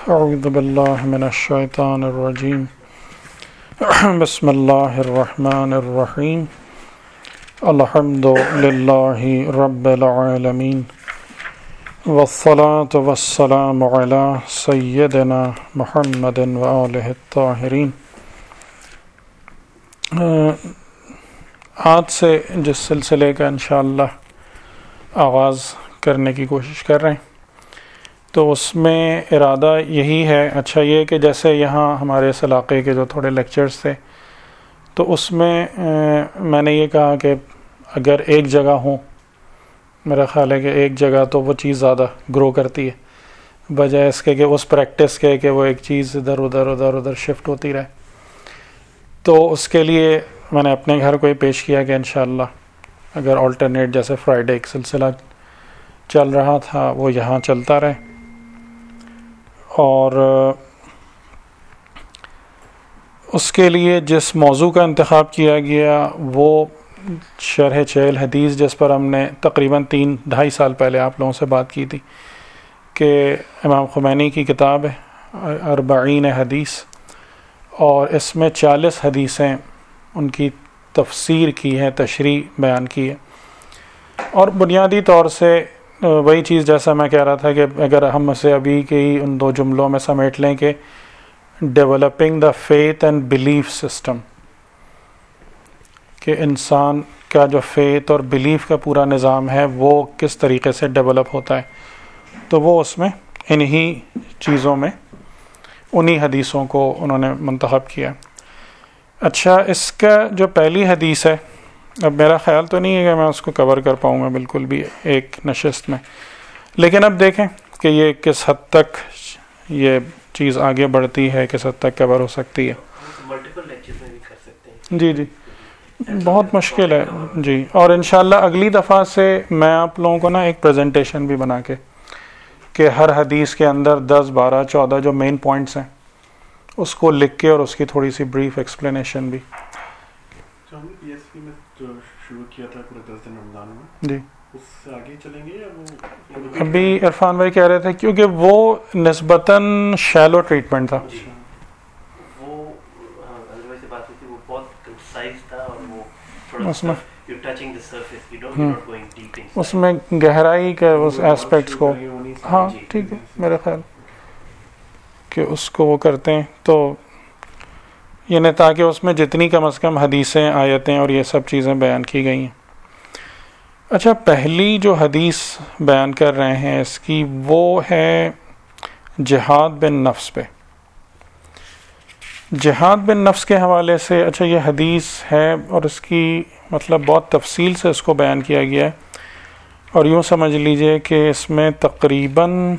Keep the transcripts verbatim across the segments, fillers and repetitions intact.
اعوذ باللہ من الشیطان الرجیم بسم اللہ الرحمن الرحیم الحمد للہ رب العالمین والصلاة والسلام علی سیدنا محمد وآلہ الطاہرین۔ آج سے جس سلسلے کا انشاءاللہ آغاز کرنے کی کوشش کر رہے ہیں تو اس میں ارادہ یہی ہے، اچھا یہ کہ جیسے یہاں ہمارے اس علاقے کے جو تھوڑے لیکچرز تھے تو اس میں میں نے یہ کہا کہ اگر ایک جگہ ہوں، میرا خیال ہے کہ ایک جگہ تو وہ چیز زیادہ گرو کرتی ہے بجائے اس کے کہ اس پریکٹس کے کہ وہ ایک چیز ادھر ادھر ادھر ادھر شفٹ ہوتی رہے۔ تو اس کے لیے میں نے اپنے گھر کو یہ پیش کیا کہ انشاءاللہ اگر آلٹرنیٹ جیسے فرائیڈے ایک سلسلہ چل رہا تھا وہ یہاں چلتا رہے، اور اس کے لیے جس موضوع کا انتخاب کیا گیا وہ شرح چہل حدیث، جس پر ہم نے تقریباً تین ڈھائی سال پہلے آپ لوگوں سے بات کی تھی کہ امام خمینی کی کتاب ہے اربعین حدیث، اور اس میں چالیس حدیثیں ان کی تفسیر کی ہے، تشریح بیان کی ہے، اور بنیادی طور سے وہی چیز جیسا میں کہہ رہا تھا کہ اگر ہم اسے ابھی کے ہی ان دو جملوں میں سمیٹ لیں کہ developing the faith and belief system, کہ انسان کا جو فیتھ اور بلیف کا پورا نظام ہے وہ کس طریقے سے ڈیولپ ہوتا ہے، تو وہ اس میں انہی چیزوں میں انہی حدیثوں کو انہوں نے منتخب کیا۔ اچھا، اس کا جو پہلی حدیث ہے، اب میرا خیال تو نہیں ہے کہ میں اس کو کور کر پاؤں گا بالکل بھی ایک نشست میں، لیکن اب دیکھیں کہ یہ کس حد تک یہ چیز آگے بڑھتی ہے، کس حد تک کور ہو سکتی ہے۔ جی جی بہت مشکل ہے جی، اور انشاءاللہ اگلی دفعہ سے میں آپ لوگوں کو نا ایک پریزنٹیشن بھی بنا کے کہ ہر حدیث کے اندر دس بارہ چودہ جو مین پوائنٹس ہیں اس کو لکھ کے اور اس کی تھوڑی سی بریف ایکسپلینیشن بھی۔ پی ایس پی میں جو شروع کیا تھا پورے دس دن رمضان میں، جی اس سے آگے چلیں گے یا وہ؟ ابھی عرفان بھائی کہہ رہے تھے کیونکہ وہ نسبتاً شیلو ٹریٹمنٹ تھا، وہ سے بات ہوئی تھی، وہ بہت کنسائز تھا اور وہ تھوڑا اس میں اس میں گہرائی کے اس ایسپیکٹس کو، ہاں ٹھیک ہے میرا خیال کہ اس کو وہ کرتے ہیں تو یعنی تاکہ اس میں جتنی کم از کم حدیثیں، آیتیں اور یہ سب چیزیں بیان کی گئی ہیں۔ اچھا، پہلی جو حدیث بیان کر رہے ہیں اس کی وہ ہے جہاد بن نفس پہ۔ جہاد بن نفس کے حوالے سے اچھا یہ حدیث ہے اور اس کی مطلب بہت تفصیل سے اس کو بیان کیا گیا ہے، اور یوں سمجھ لیجئے کہ اس میں تقریباً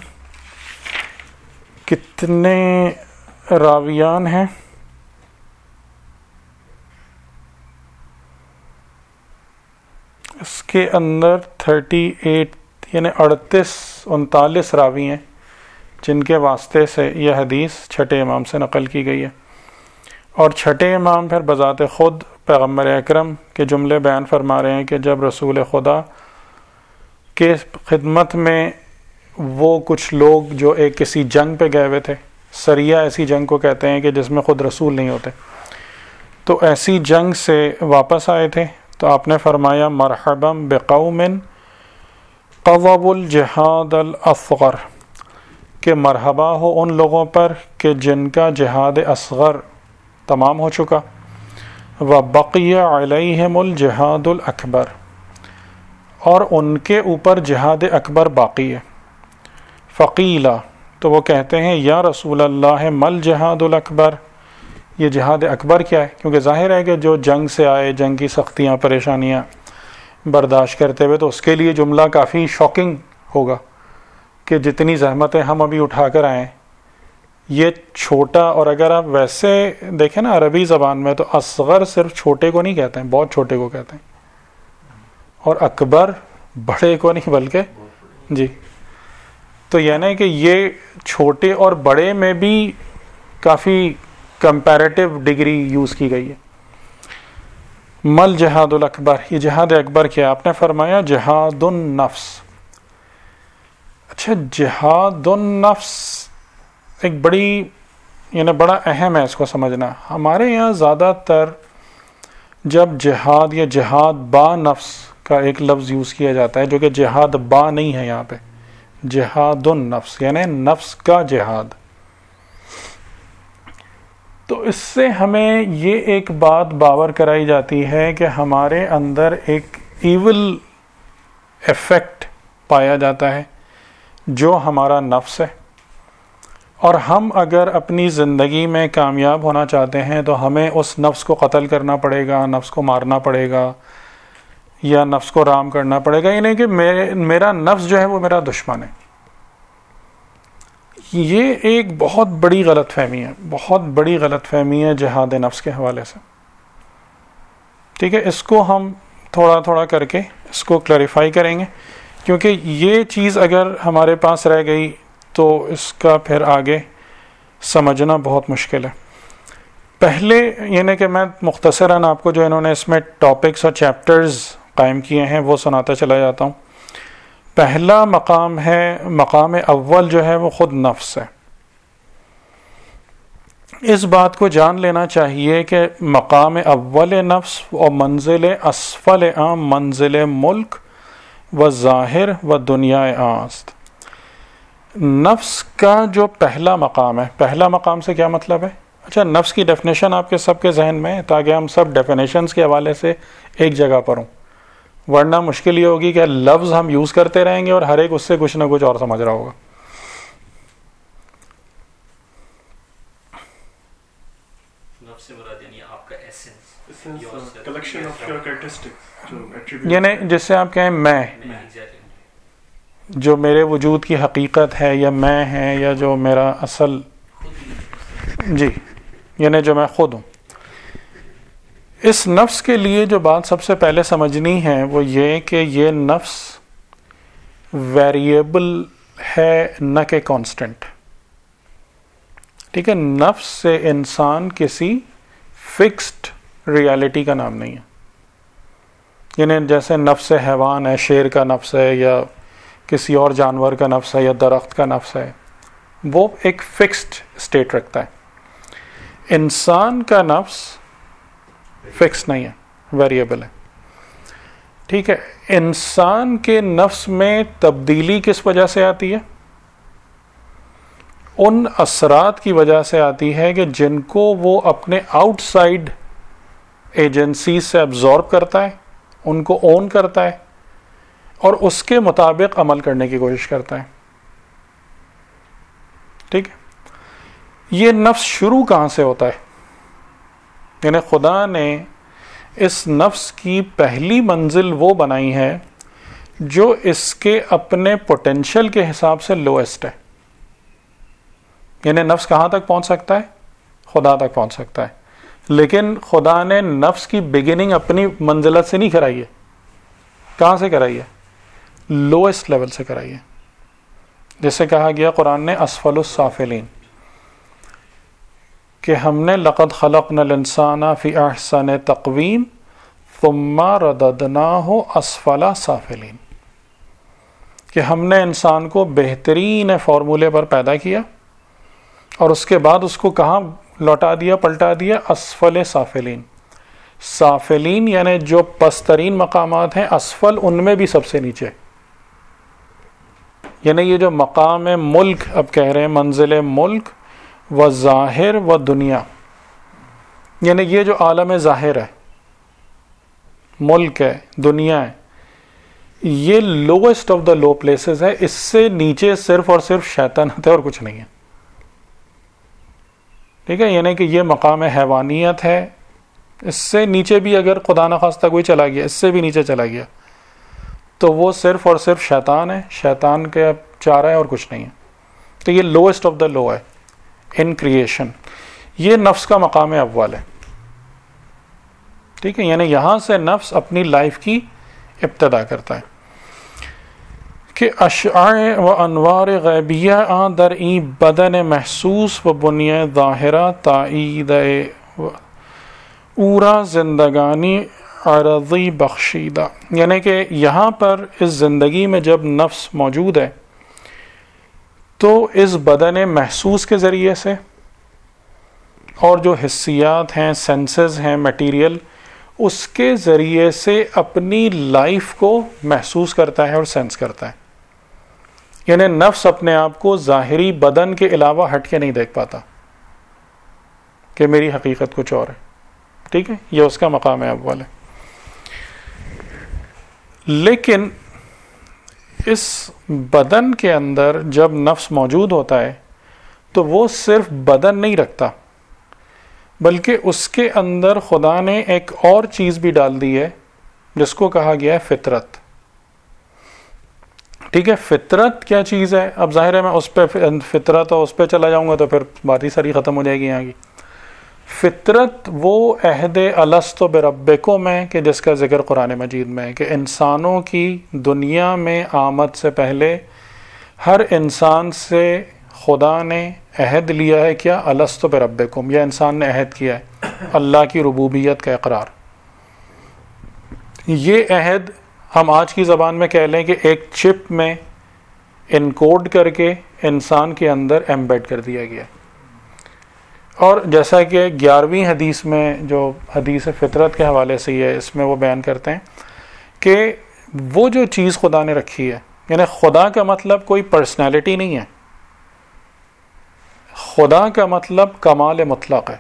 کتنے راویان ہیں، اس کے اندر تھرٹی ایٹ یعنی اڑتیس انتالیس راوی ہیں جن کے واسطے سے یہ حدیث چھٹے امام سے نقل کی گئی ہے، اور چھٹے امام پھر بذات خود پیغمبر اکرم کے جملے بیان فرما رہے ہیں کہ جب رسول خدا کے خدمت میں وہ کچھ لوگ جو ایک کسی جنگ پہ گئے ہوئے تھے، سریہ ایسی جنگ کو کہتے ہیں کہ جس میں خود رسول نہیں ہوتے، تو ایسی جنگ سے واپس آئے تھے تو آپ نے فرمایا مرحبا بقوم قووا الجہاد الاصغر، کہ مرحبا ہو ان لوگوں پر کہ جن کا جہاد اصغر تمام ہو چکا، وبقی علیہم الجہاد الاکبر، اور ان کے اوپر جہاد اکبر باقی ہے۔ فقیلا، تو وہ کہتے ہیں یا رسول اللہ مل جہاد الاکبر، یہ جہاد اکبر کیا ہے؟ کیونکہ ظاہر ہے کہ جو جنگ سے آئے، جنگ کی سختیاں پریشانیاں برداشت کرتے ہوئے، تو اس کے لیے جملہ کافی شاکنگ ہوگا کہ جتنی زحمتیں ہم ابھی اٹھا کر آئیں یہ چھوٹا، اور اگر آپ ویسے دیکھیں نا عربی زبان میں تو اصغر صرف چھوٹے کو نہیں کہتے ہیں، بہت چھوٹے کو کہتے ہیں، اور اکبر بڑے کو نہیں بلکہ جی، تو یعنی کہ یہ چھوٹے اور بڑے میں بھی کافی کمپیریٹیو ڈگری یوز کی گئی ہے۔ مل جہاد الاکبر، یہ جہاد اکبر کیا؟ آپ نے فرمایا جہاد النفس۔ اچھا، جہاد النفس ایک بڑی یعنی بڑا اہم ہے اس کو سمجھنا. ہمارے یہاں زیادہ تر جب جہاد یا جہاد با نفس کا ایک لفظ یوز کیا جاتا ہے جو کہ جہاد با نہیں ہے، یہاں پہ جہاد النفس یعنی نفس کا جہاد. تو اس سے ہمیں یہ ایک بات باور کرائی جاتی ہے کہ ہمارے اندر ایک ایول ایفیکٹ پایا جاتا ہے جو ہمارا نفس ہے، اور ہم اگر اپنی زندگی میں کامیاب ہونا چاہتے ہیں تو ہمیں اس نفس کو قتل کرنا پڑے گا، نفس کو مارنا پڑے گا یا نفس کو رام کرنا پڑے گا. یعنی کہ میرا نفس جو ہے وہ میرا دشمن ہے. یہ ایک بہت بڑی غلط فہمی ہے، بہت بڑی غلط فہمی ہے جہاد نفس کے حوالے سے. ٹھیک ہے، اس کو ہم تھوڑا تھوڑا کر کے اس کو کلیریفائی کریں گے، کیونکہ یہ چیز اگر ہمارے پاس رہ گئی تو اس کا پھر آگے سمجھنا بہت مشکل ہے. پہلے یعنی کہ میں مختصراً آپ کو جو انہوں نے اس میں ٹاپکس اور چیپٹرز قائم کیے ہیں وہ سناتا چلا جاتا ہوں. پہلا مقام ہے، مقام اول جو ہے وہ خود نفس ہے. اس بات کو جان لینا چاہیے کہ مقام اول نفس اور منزل اسفل عام منزل ملک و ظاہر و دنیا آست. نفس کا جو پہلا مقام ہے، پہلا مقام سے کیا مطلب ہے؟ اچھا، نفس کی ڈیفینیشن آپ کے سب کے ذہن میں ہے تاکہ ہم سب ڈیفینیشنز کے حوالے سے ایک جگہ پر ہوں، ورنہ مشکل یہ ہوگی کہ لفظ ہم یوز کرتے رہیں گے اور ہر ایک اس سے کچھ نہ کچھ اور سمجھ رہا ہوگا. یعنی جس سے آپ کہیں میں، جو میرے وجود کی حقیقت ہے یا میں ہے یا جو میرا اصل، جی یعنی جو میں خود ہوں. اس نفس کے لیے جو بات سب سے پہلے سمجھنی ہے وہ یہ کہ یہ نفس ویریبل ہے نہ کہ کانسٹنٹ. ٹھیک ہے، نفس سے انسان کسی فکسڈ ریالٹی کا نام نہیں ہے. یعنی جیسے نفس حیوان ہے، شیر کا نفس ہے یا کسی اور جانور کا نفس ہے یا درخت کا نفس ہے، وہ ایک فکسڈ اسٹیٹ رکھتا ہے. انسان کا نفس فکس نہیں ہے، ویریبل ہے. ٹھیک ہے، انسان کے نفس میں تبدیلی کس وجہ سے آتی ہے؟ ان اثرات کی وجہ سے آتی ہے کہ جن کو وہ اپنے آؤٹ سائڈ ایجنسی سے ابزارب کرتا ہے، ان کو اون کرتا ہے اور اس کے مطابق عمل کرنے کی کوشش کرتا ہے. ٹھیک ہے، یہ نفس شروع کہاں سے ہوتا ہے؟ یعنی خدا نے اس نفس کی پہلی منزل وہ بنائی ہے جو اس کے اپنے پوٹینشل کے حساب سے لوئسٹ ہے. یعنی نفس کہاں تک پہنچ سکتا ہے؟ خدا تک پہنچ سکتا ہے. لیکن خدا نے نفس کی بگننگ اپنی منزلت سے نہیں کرائی ہے. کہاں سے کرائی ہے؟ لوئسٹ لیول سے کرائی ہے. جیسے کہا گیا قرآن نے اسفل السافلین، کہ ہم نے لقد خلقنا الانسان فی احسن تقویم ثم رددناہ اسفل سافلین، کہ ہم نے انسان کو بہترین فارمولے پر پیدا کیا اور اس کے بعد اس کو کہاں لوٹا دیا، پلٹا دیا؟ اسفل سافلین. سافلین یعنی جو پسترین مقامات ہیں، اسفل ان میں بھی سب سے نیچے. یعنی یہ جو مقام ملک اب کہہ رہے ہیں، منزل ملک و ظاہر و دنیا، یعنی یہ جو عالم ظاہر ہے، ملک ہے، دنیا ہے، یہ lowest of the love places ہے. اس سے نیچے صرف اور صرف شیطانت ہے اور کچھ نہیں ہے. ٹھیک ہے، یعنی کہ یہ مقام حیوانیت ہے. اس سے نیچے بھی اگر خدا نخواستہ کوئی چلا گیا، اس سے بھی نیچے چلا گیا، تو وہ صرف اور صرف شیطان ہے، شیطان کے چارہ ہے اور کچھ نہیں ہے. تو یہ لوئسٹ آف دا لو ہے ان کریشن. یہ نفس کا مقام اول ہے. ٹھیک ہے، یعنی یہاں سے نفس اپنی لائف کی ابتدا کرتا ہے کہ اشعاع و انوار غیبیہ آ در این بدن محسوس و بنیہ ظاہرہ تائید اورا زندگانی عرضی بخشیدہ. یعنی کہ یہاں پر اس زندگی میں جب نفس موجود ہے تو اس بدن محسوس کے ذریعے سے اور جو حسیات ہیں، سینسز ہیں، میٹیریل، اس کے ذریعے سے اپنی لائف کو محسوس کرتا ہے اور سینس کرتا ہے. یعنی نفس اپنے آپ کو ظاہری بدن کے علاوہ ہٹ کے نہیں دیکھ پاتا کہ میری حقیقت کچھ اور ہے. ٹھیک ہے، یہ اس کا مقام ہے اول ہے. لیکن اس بدن کے اندر جب نفس موجود ہوتا ہے تو وہ صرف بدن نہیں رکھتا، بلکہ اس کے اندر خدا نے ایک اور چیز بھی ڈال دی ہے جس کو کہا گیا ہے فطرت. ٹھیک ہے، فطرت کیا چیز ہے؟ اب ظاہر ہے میں اس پہ فطرت اور اس پہ چلا جاؤں گا تو پھر بات ہی ساری ختم ہو جائے گی یہاں کی. فطرت وہ عہد الست بربکم ہے کہ جس کا ذکر قرآن مجید میں ہے کہ انسانوں کی دنیا میں آمد سے پہلے ہر انسان سے خدا نے عہد لیا ہے. کیا؟ الست بربکم، یا انسان نے عہد کیا ہے اللہ کی ربوبیت کا اقرار. یہ عہد ہم آج کی زبان میں کہہ لیں کہ ایک چپ میں انکوڈ کر کے انسان کے اندر ایمبیڈ کر دیا گیا. اور جیسا کہ گیارہویں حدیث میں جو حدیث فطرت کے حوالے سے ہے، اس میں وہ بیان کرتے ہیں کہ وہ جو چیز خدا نے رکھی ہے، یعنی خدا کا مطلب کوئی پرسنالٹی نہیں ہے، خدا کا مطلب کمال مطلق ہے.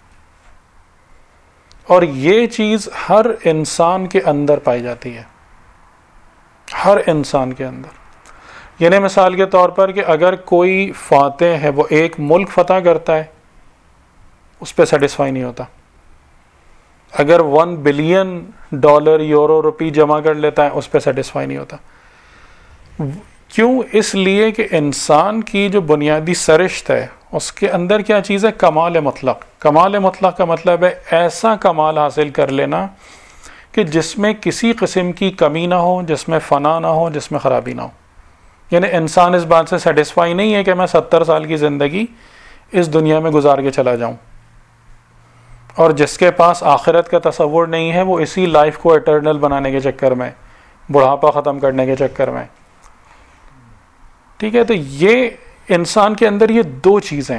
اور یہ چیز ہر انسان کے اندر پائی جاتی ہے، ہر انسان کے اندر. یعنی مثال کے طور پر کہ اگر کوئی فاتح ہے، وہ ایک ملک فتح کرتا ہے، اس پہ سیٹسفائی نہیں ہوتا. اگر one billion dollar euro rupee جمع کر لیتا ہے، اس پہ سیٹسفائی نہیں ہوتا. کیوں؟ اس لیے کہ انسان کی جو بنیادی سرشت ہے اس کے اندر کیا چیز ہے؟ کمال مطلق. کمال مطلق کا مطلب ہے ایسا کمال حاصل کر لینا کہ جس میں کسی قسم کی کمی نہ ہو، جس میں فنا نہ ہو، جس میں خرابی نہ ہو. یعنی انسان اس بات سے سیٹسفائی نہیں ہے کہ میں ستر سال کی زندگی اس دنیا میں گزار کے چلا جاؤں، اور جس کے پاس آخرت کا تصور نہیں ہے وہ اسی لائف کو ایٹرنل بنانے کے چکر میں، بڑھاپا ختم کرنے کے چکر میں. ٹھیک ہے، تو یہ انسان کے اندر یہ دو چیزیں ہیں،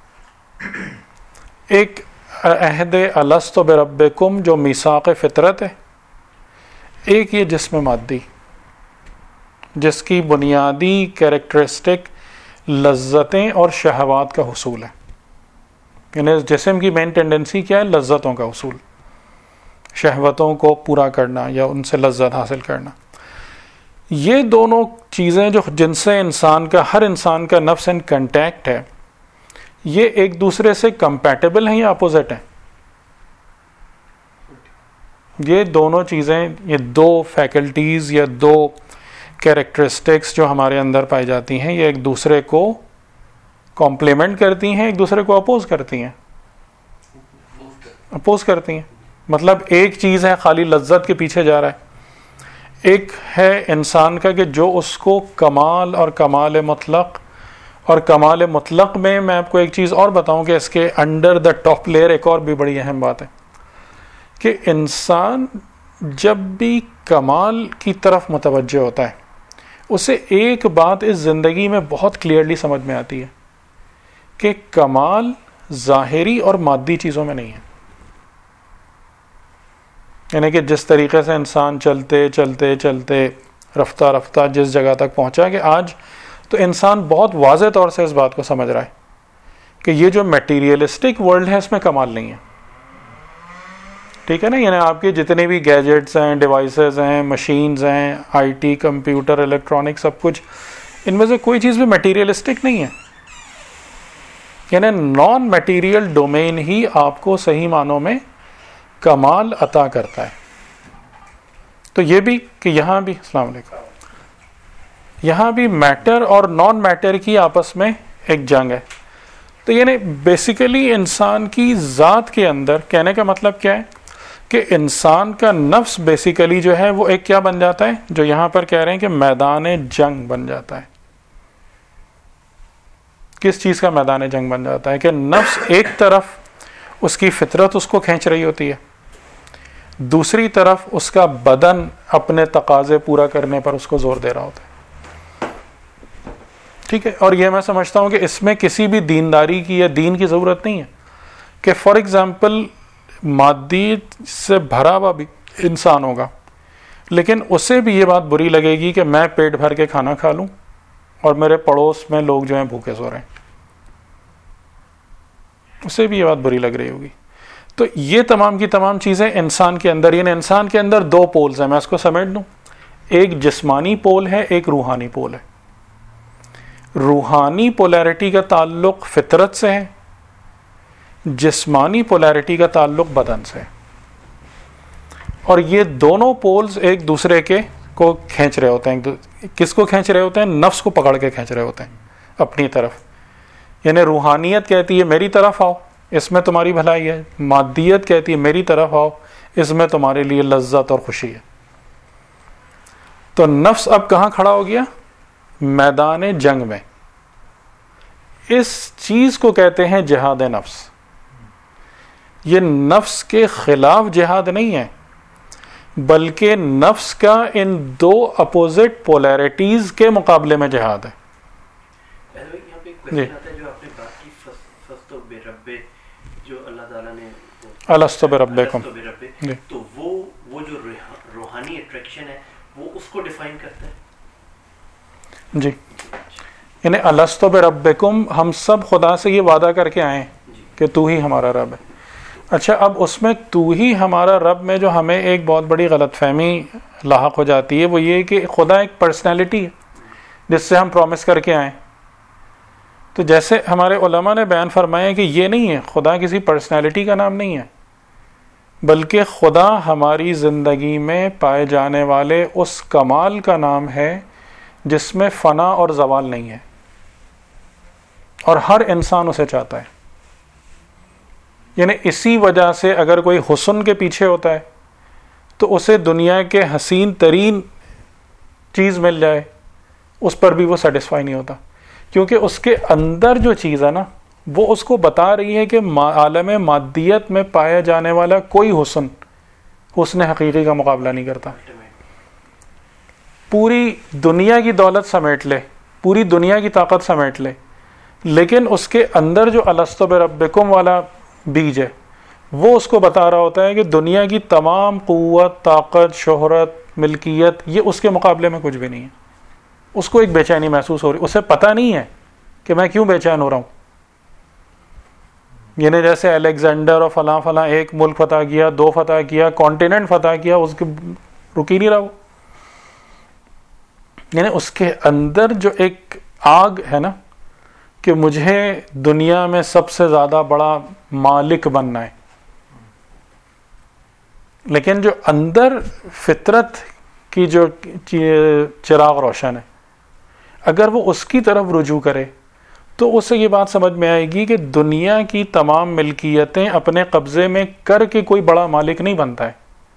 ایک عہد الست بربکم جو میثاق فطرت ہے، ایک یہ جسم مادی جس کی بنیادی کیریکٹرسٹک لذتیں اور شہوات کا حصول ہے. یعنی اس جسم کی مین ٹینڈنسی کیا ہے؟ لذتوں کا حصول، شہوتوں کو پورا کرنا یا ان سے لذت حاصل کرنا. یہ دونوں چیزیں جو جن سے انسان کا، ہر انسان کا نفس ان کنٹیکٹ ہے، یہ ایک دوسرے سے کمپیٹیبل ہیں یا اپوزٹ ہیں؟ یہ دونوں چیزیں، یہ دو فیکلٹیز یا دو کیریکٹرسٹکس جو ہمارے اندر پائی جاتی ہیں، یہ ایک دوسرے کو کمپلیمنٹ کرتی ہیں، ایک دوسرے کو اپوز کرتی ہیں اپوز کرتی ہیں مطلب ایک چیز ہے خالی لذت کے پیچھے جا رہا ہے، ایک ہے انسان کا کہ جو اس کو کمال اور کمال مطلق، اور کمال مطلق میں میں آپ کو ایک چیز اور بتاؤں کہ اس کے انڈر دا ٹاپ لیئر ایک اور بھی بڑی اہم بات ہے کہ انسان جب بھی کمال کی طرف متوجہ ہوتا ہے اسے ایک بات اس زندگی میں بہت کلیئرلی سمجھ میں آتی ہے کہ کمال ظاہری اور مادی چیزوں میں نہیں ہے. یعنی کہ جس طریقے سے انسان چلتے چلتے چلتے رفتہ رفتہ جس جگہ تک پہنچا کہ آج تو انسان بہت واضح طور سے اس بات کو سمجھ رہا ہے کہ یہ جو میٹیریلسٹک ورلڈ ہے اس میں کمال نہیں ہے. ٹھیک ہے نا، یعنی آپ کے جتنے بھی گیجٹس ہیں، ڈیوائسز ہیں، مشینز ہیں، آئی ٹی، کمپیوٹر، الیکٹرانک، سب کچھ، ان میں سے کوئی چیز بھی میٹیریلسٹک نہیں ہے. یعنی نان میٹیریل ڈومین ہی آپ کو صحیح معنوں میں کمال عطا کرتا ہے. تو یہ بھی کہ یہاں بھی السلام علیکم یہاں بھی میٹر اور نان میٹر کی آپس میں ایک جنگ ہے. تو یعنی بیسیکلی انسان کی ذات کے اندر، کہنے کا مطلب کیا ہے کہ انسان کا نفس بیسیکلی جو ہے وہ ایک کیا بن جاتا ہے، جو یہاں پر کہہ رہے ہیں کہ میدان جنگ بن جاتا ہے. کس چیز کا میدان جنگ بن جاتا ہے؟ کہ نفس ایک طرف اس کی فطرت اس کو کھینچ رہی ہوتی ہے، دوسری طرف اس کا بدن اپنے تقاضے پورا کرنے پر اس کو زور دے رہا ہوتا ہے. ٹھیک ہے. اور یہ میں سمجھتا ہوں کہ اس میں کسی بھی دینداری کی یا دین کی ضرورت نہیں ہے کہ فار ایگزامپل مادی سے بھرا ہوا بھی انسان ہوگا لیکن اسے بھی یہ بات بری لگے گی کہ میں پیٹ بھر کے کھانا کھا لوں اور میرے پڑوس میں لوگ جو ہیں بھوکے سو رہے ہیں, اسے بھی یہ بات بری لگ رہی ہوگی. تو یہ تمام کی تمام چیزیں انسان کے اندر, یعنی انسان کے اندر دو پولز ہیں, میں اس کو سمیٹ دوں, ایک جسمانی پول ہے, ایک روحانی پول ہے. روحانی پولیرٹی کا تعلق فطرت سے ہے, جسمانی پولیرٹی کا تعلق بدن سے, اور یہ دونوں پولز ایک دوسرے کے کو کھینچ رہے ہوتے ہیں. کس کو کھینچ رہے ہوتے ہیں؟ نفس کو پکڑ کے کھینچ رہے ہوتے ہیں اپنی طرف. یعنی روحانیت کہتی ہے میری طرف آؤ, اس میں تمہاری بھلائی ہے. مادیت کہتی ہے میری طرف آؤ, اس میں تمہارے لیے لذت اور خوشی ہے. تو نفس اب کہاں کھڑا ہو گیا؟ میدان جنگ میں. اس چیز کو کہتے ہیں جہاد نفس. یہ نفس کے خلاف جہاد نہیں ہے بلکہ نفس کا ان دو اپوزٹ پولیرٹیز کے مقابلے میں جہاد ہے. جی جو آپ نے بات کی فستو بے ربے, جو اللہ تعالیٰ نے الستو بربکم, تو وہ وہ جو روحانی اٹریکشن ہے وہ اس کو ڈیفائن کرتا ہے. جی یعنی الستو بربکم, ہم سب خدا سے یہ وعدہ کر کے آئے کہ تو ہی ہمارا رب ہے. اچھا اب اس میں تو ہی ہمارا رب میں جو ہمیں ایک بہت بڑی غلط فہمی لاحق ہو جاتی ہے وہ یہ کہ خدا ایک پرسنالٹی ہے جس سے ہم پرومس کر کے آئیں. تو جیسے ہمارے علماء نے بیان فرمایا کہ یہ نہیں ہے, خدا کسی پرسنالٹی کا نام نہیں ہے بلکہ خدا ہماری زندگی میں پائے جانے والے اس کمال کا نام ہے جس میں فنا اور زوال نہیں ہے, اور ہر انسان اسے چاہتا ہے. یعنی اسی وجہ سے اگر کوئی حسن کے پیچھے ہوتا ہے تو اسے دنیا کے حسین ترین چیز مل جائے اس پر بھی وہ سیٹسفائی نہیں ہوتا, کیونکہ اس کے اندر جو چیز ہے نا وہ اس کو بتا رہی ہے کہ عالم مادیت میں پایا جانے والا کوئی حسن حسن حقیقی کا مقابلہ نہیں کرتا. پوری دنیا کی دولت سمیٹ لے, پوری دنیا کی طاقت سمیٹ لے, لیکن اس کے اندر جو الستو بربکم والا بیج ہے وہ اس کو بتا رہا ہوتا ہے کہ دنیا کی تمام قوت, طاقت, شہرت, ملکیت یہ اس کے مقابلے میں کچھ بھی نہیں ہے. اس کو ایک بے چینی محسوس ہو رہی, اسے پتہ نہیں ہے کہ میں کیوں بے چین ہو رہا ہوں. یعنی جیسے الیگزینڈر اور فلاں فلاں ایک ملک فتح کیا, دو فتح کیا, کانٹیننٹ فتح کیا, اس کے رک ہی نہیں رہا وہ. یعنی اس کے اندر جو ایک آگ ہے نا کہ مجھے دنیا میں سب سے زیادہ بڑا مالک بننا ہے, لیکن جو اندر فطرت کی جو چراغ روشن ہے اگر وہ اس کی طرف رجوع کرے تو اسے یہ بات سمجھ میں آئے گی کہ دنیا کی تمام ملکیتیں اپنے قبضے میں کر کے کوئی بڑا مالک نہیں بنتا ہے,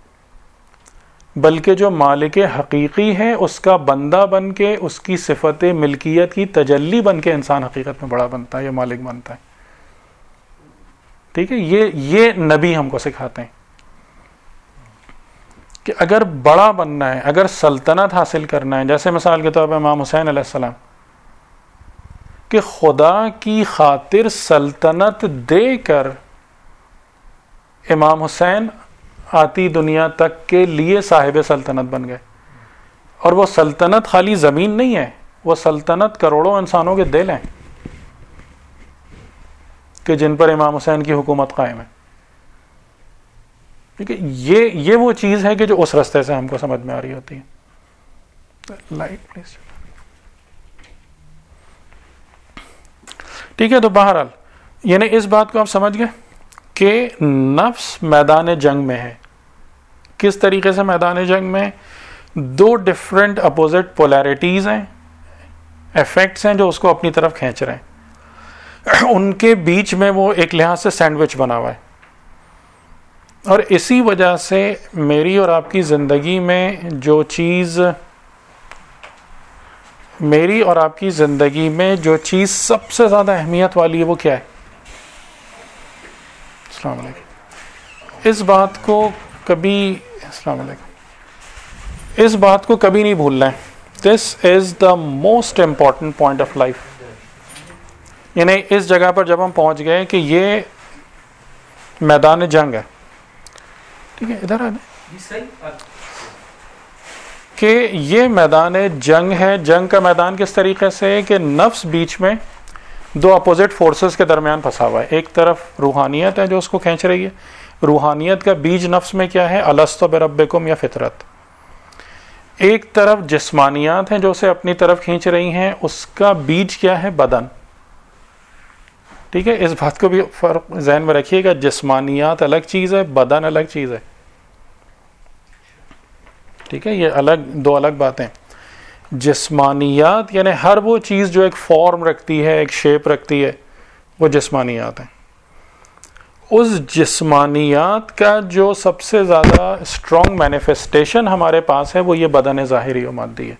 بلکہ جو مالک حقیقی ہے اس کا بندہ بن کے, اس کی صفت ملکیت کی تجلی بن کے انسان حقیقت میں بڑا بنتا ہے یا مالک بنتا ہے. ٹھیک ہے, یہ یہ نبی ہم کو سکھاتے ہیں کہ اگر بڑا بننا ہے, اگر سلطنت حاصل کرنا ہے, جیسے مثال کے طور پہ امام حسین علیہ السلام کہ خدا کی خاطر سلطنت دے کر امام حسین آتی دنیا تک کے لیے صاحب سلطنت بن گئے. اور وہ سلطنت خالی زمین نہیں ہے, وہ سلطنت کروڑوں انسانوں کے دل ہیں کہ جن پر امام حسین کی حکومت قائم ہے. ٹھیک ہے, یہ یہ وہ چیز ہے کہ جو اس راستے سے ہم کو سمجھ میں آ رہی ہوتی ہے. Light please. ٹھیک ہے, تو بہرحال یعنی اس بات کو آپ سمجھ گئے کہ نفس میدان جنگ میں ہے. کس طریقے سے میدان جنگ میں؟ دو ڈفرینٹ اپوزٹ پولیرٹیز ہیں, ایفیکٹس ہیں جو اس کو اپنی طرف کھینچ رہے ہیں, ان کے بیچ میں وہ ایک لحاظ سے سینڈوچ بنا ہوا ہے. اور اسی وجہ سے میری اور آپ کی زندگی میں جو چیز میری اور آپ کی زندگی میں جو چیز سب سے زیادہ اہمیت والی ہے وہ کیا ہے؟ السلام علیکم. اس بات کو کبھی السلام علیکم اس بات کو کبھی نہیں بھولنا ہے. This is the most important point of life. یعنی اس جگہ پر جب ہم پہنچ گئے کہ یہ میدان جنگ ہے، ٹھیک ہے، ادھر آنے کہ یہ میدان جنگ ہے. جنگ کا میدان کس طریقے سے کہ نفس بیچ میں دو اپوزٹ فورسز کے درمیان پھنسا ہوا ہے. ایک طرف روحانیت ہے جو اس کو کھینچ رہی ہے. روحانیت کا بیج نفس میں کیا ہے؟ الستو بربکم یا فطرت. ایک طرف جسمانیات ہیں جو اسے اپنی طرف کھینچ رہی ہیں، اس کا بیج کیا ہے؟ بدن. ٹھیک ہے، اس بات کو بھی فرق ذہن میں رکھیے گا. جسمانیات الگ چیز ہے، بدن الگ چیز ہے. ٹھیک ہے، یہ الگ دو الگ باتیں. جسمانیات یعنی ہر وہ چیز جو ایک فارم رکھتی ہے، ایک شیپ رکھتی ہے، وہ جسمانیات ہیں. اس جسمانیات کا جو سب سے زیادہ اسٹرانگ مینیفیسٹیشن ہمارے پاس ہے وہ یہ بدن ظاہری و مادی ہے.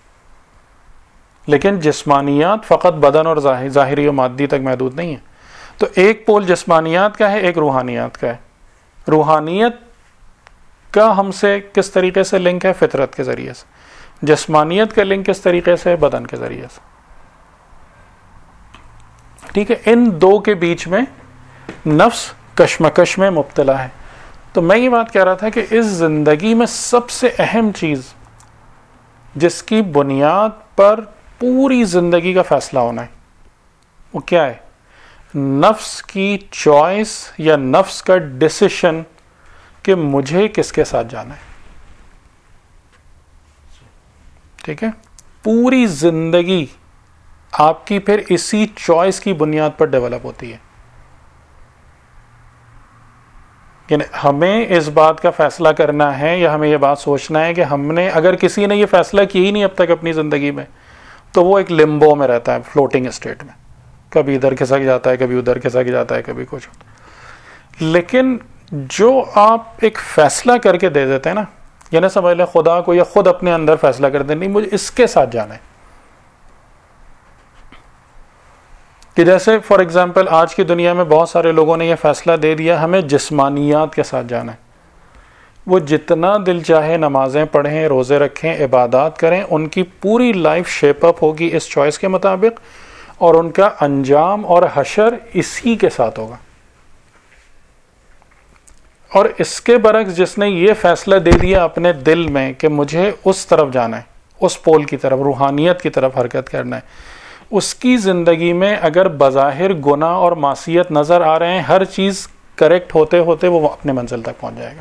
لیکن جسمانیات فقط بدن اور ظاہری و مادی تک محدود نہیں ہے. تو ایک پول جسمانیات کا ہے، ایک روحانیات کا ہے. روحانیت کا ہم سے کس طریقے سے لنک ہے؟ فطرت کے ذریعے سے. جسمانیت کا لنک کس طریقے سے؟ بدن کے ذریعے سے. ٹھیک ہے، ان دو کے بیچ میں نفس کشمکش میں مبتلا ہے. تو میں یہ بات کہہ رہا تھا کہ اس زندگی میں سب سے اہم چیز جس کی بنیاد پر پوری زندگی کا فیصلہ ہونا ہے وہ کیا ہے؟ نفس کی چوائس یا نفس کا ڈیسیشن کہ مجھے کس کے ساتھ جانا ہے. ٹھیک ہے، پوری زندگی آپ کی پھر اسی چوائس کی بنیاد پر ڈیولپ ہوتی ہے. یعنی ہمیں اس بات کا فیصلہ کرنا ہے یا ہمیں یہ بات سوچنا ہے کہ ہم نے، اگر کسی نے یہ فیصلہ کیا ہی نہیں اب تک اپنی زندگی میں، تو وہ ایک لمبو میں رہتا ہے، فلوٹنگ اسٹیٹ میں. کبھی ادھر کھسک جاتا ہے، کبھی ادھر کھسک جاتا ہے، کبھی کچھ ہوتا ہے. لیکن جو آپ ایک فیصلہ کر کے دے دیتے ہیں نا، یعنی سمجھ لیں خدا کو یا خود اپنے اندر فیصلہ کر دیں نہیں مجھے اس کے ساتھ جانا ہے. کہ جیسے فار ایگزامپل آج کی دنیا میں بہت سارے لوگوں نے یہ فیصلہ دے دیا ہمیں جسمانیات کے ساتھ جانا ہے. وہ جتنا دل چاہے نمازیں پڑھیں، روزے رکھیں، عبادات کریں، ان کی پوری لائف شیپ اپ ہوگی اس چوائس کے مطابق، اور ان کا انجام اور حشر اسی کے ساتھ ہوگا. اور اس کے برعکس جس نے یہ فیصلہ دے دیا اپنے دل میں کہ مجھے اس طرف جانا ہے، اس پول کی طرف، روحانیت کی طرف حرکت کرنا ہے، اس کی زندگی میں اگر بظاہر گناہ اور معصیت نظر آ رہے ہیں، ہر چیز کریکٹ ہوتے ہوتے وہ اپنے منزل تک پہنچ جائے گا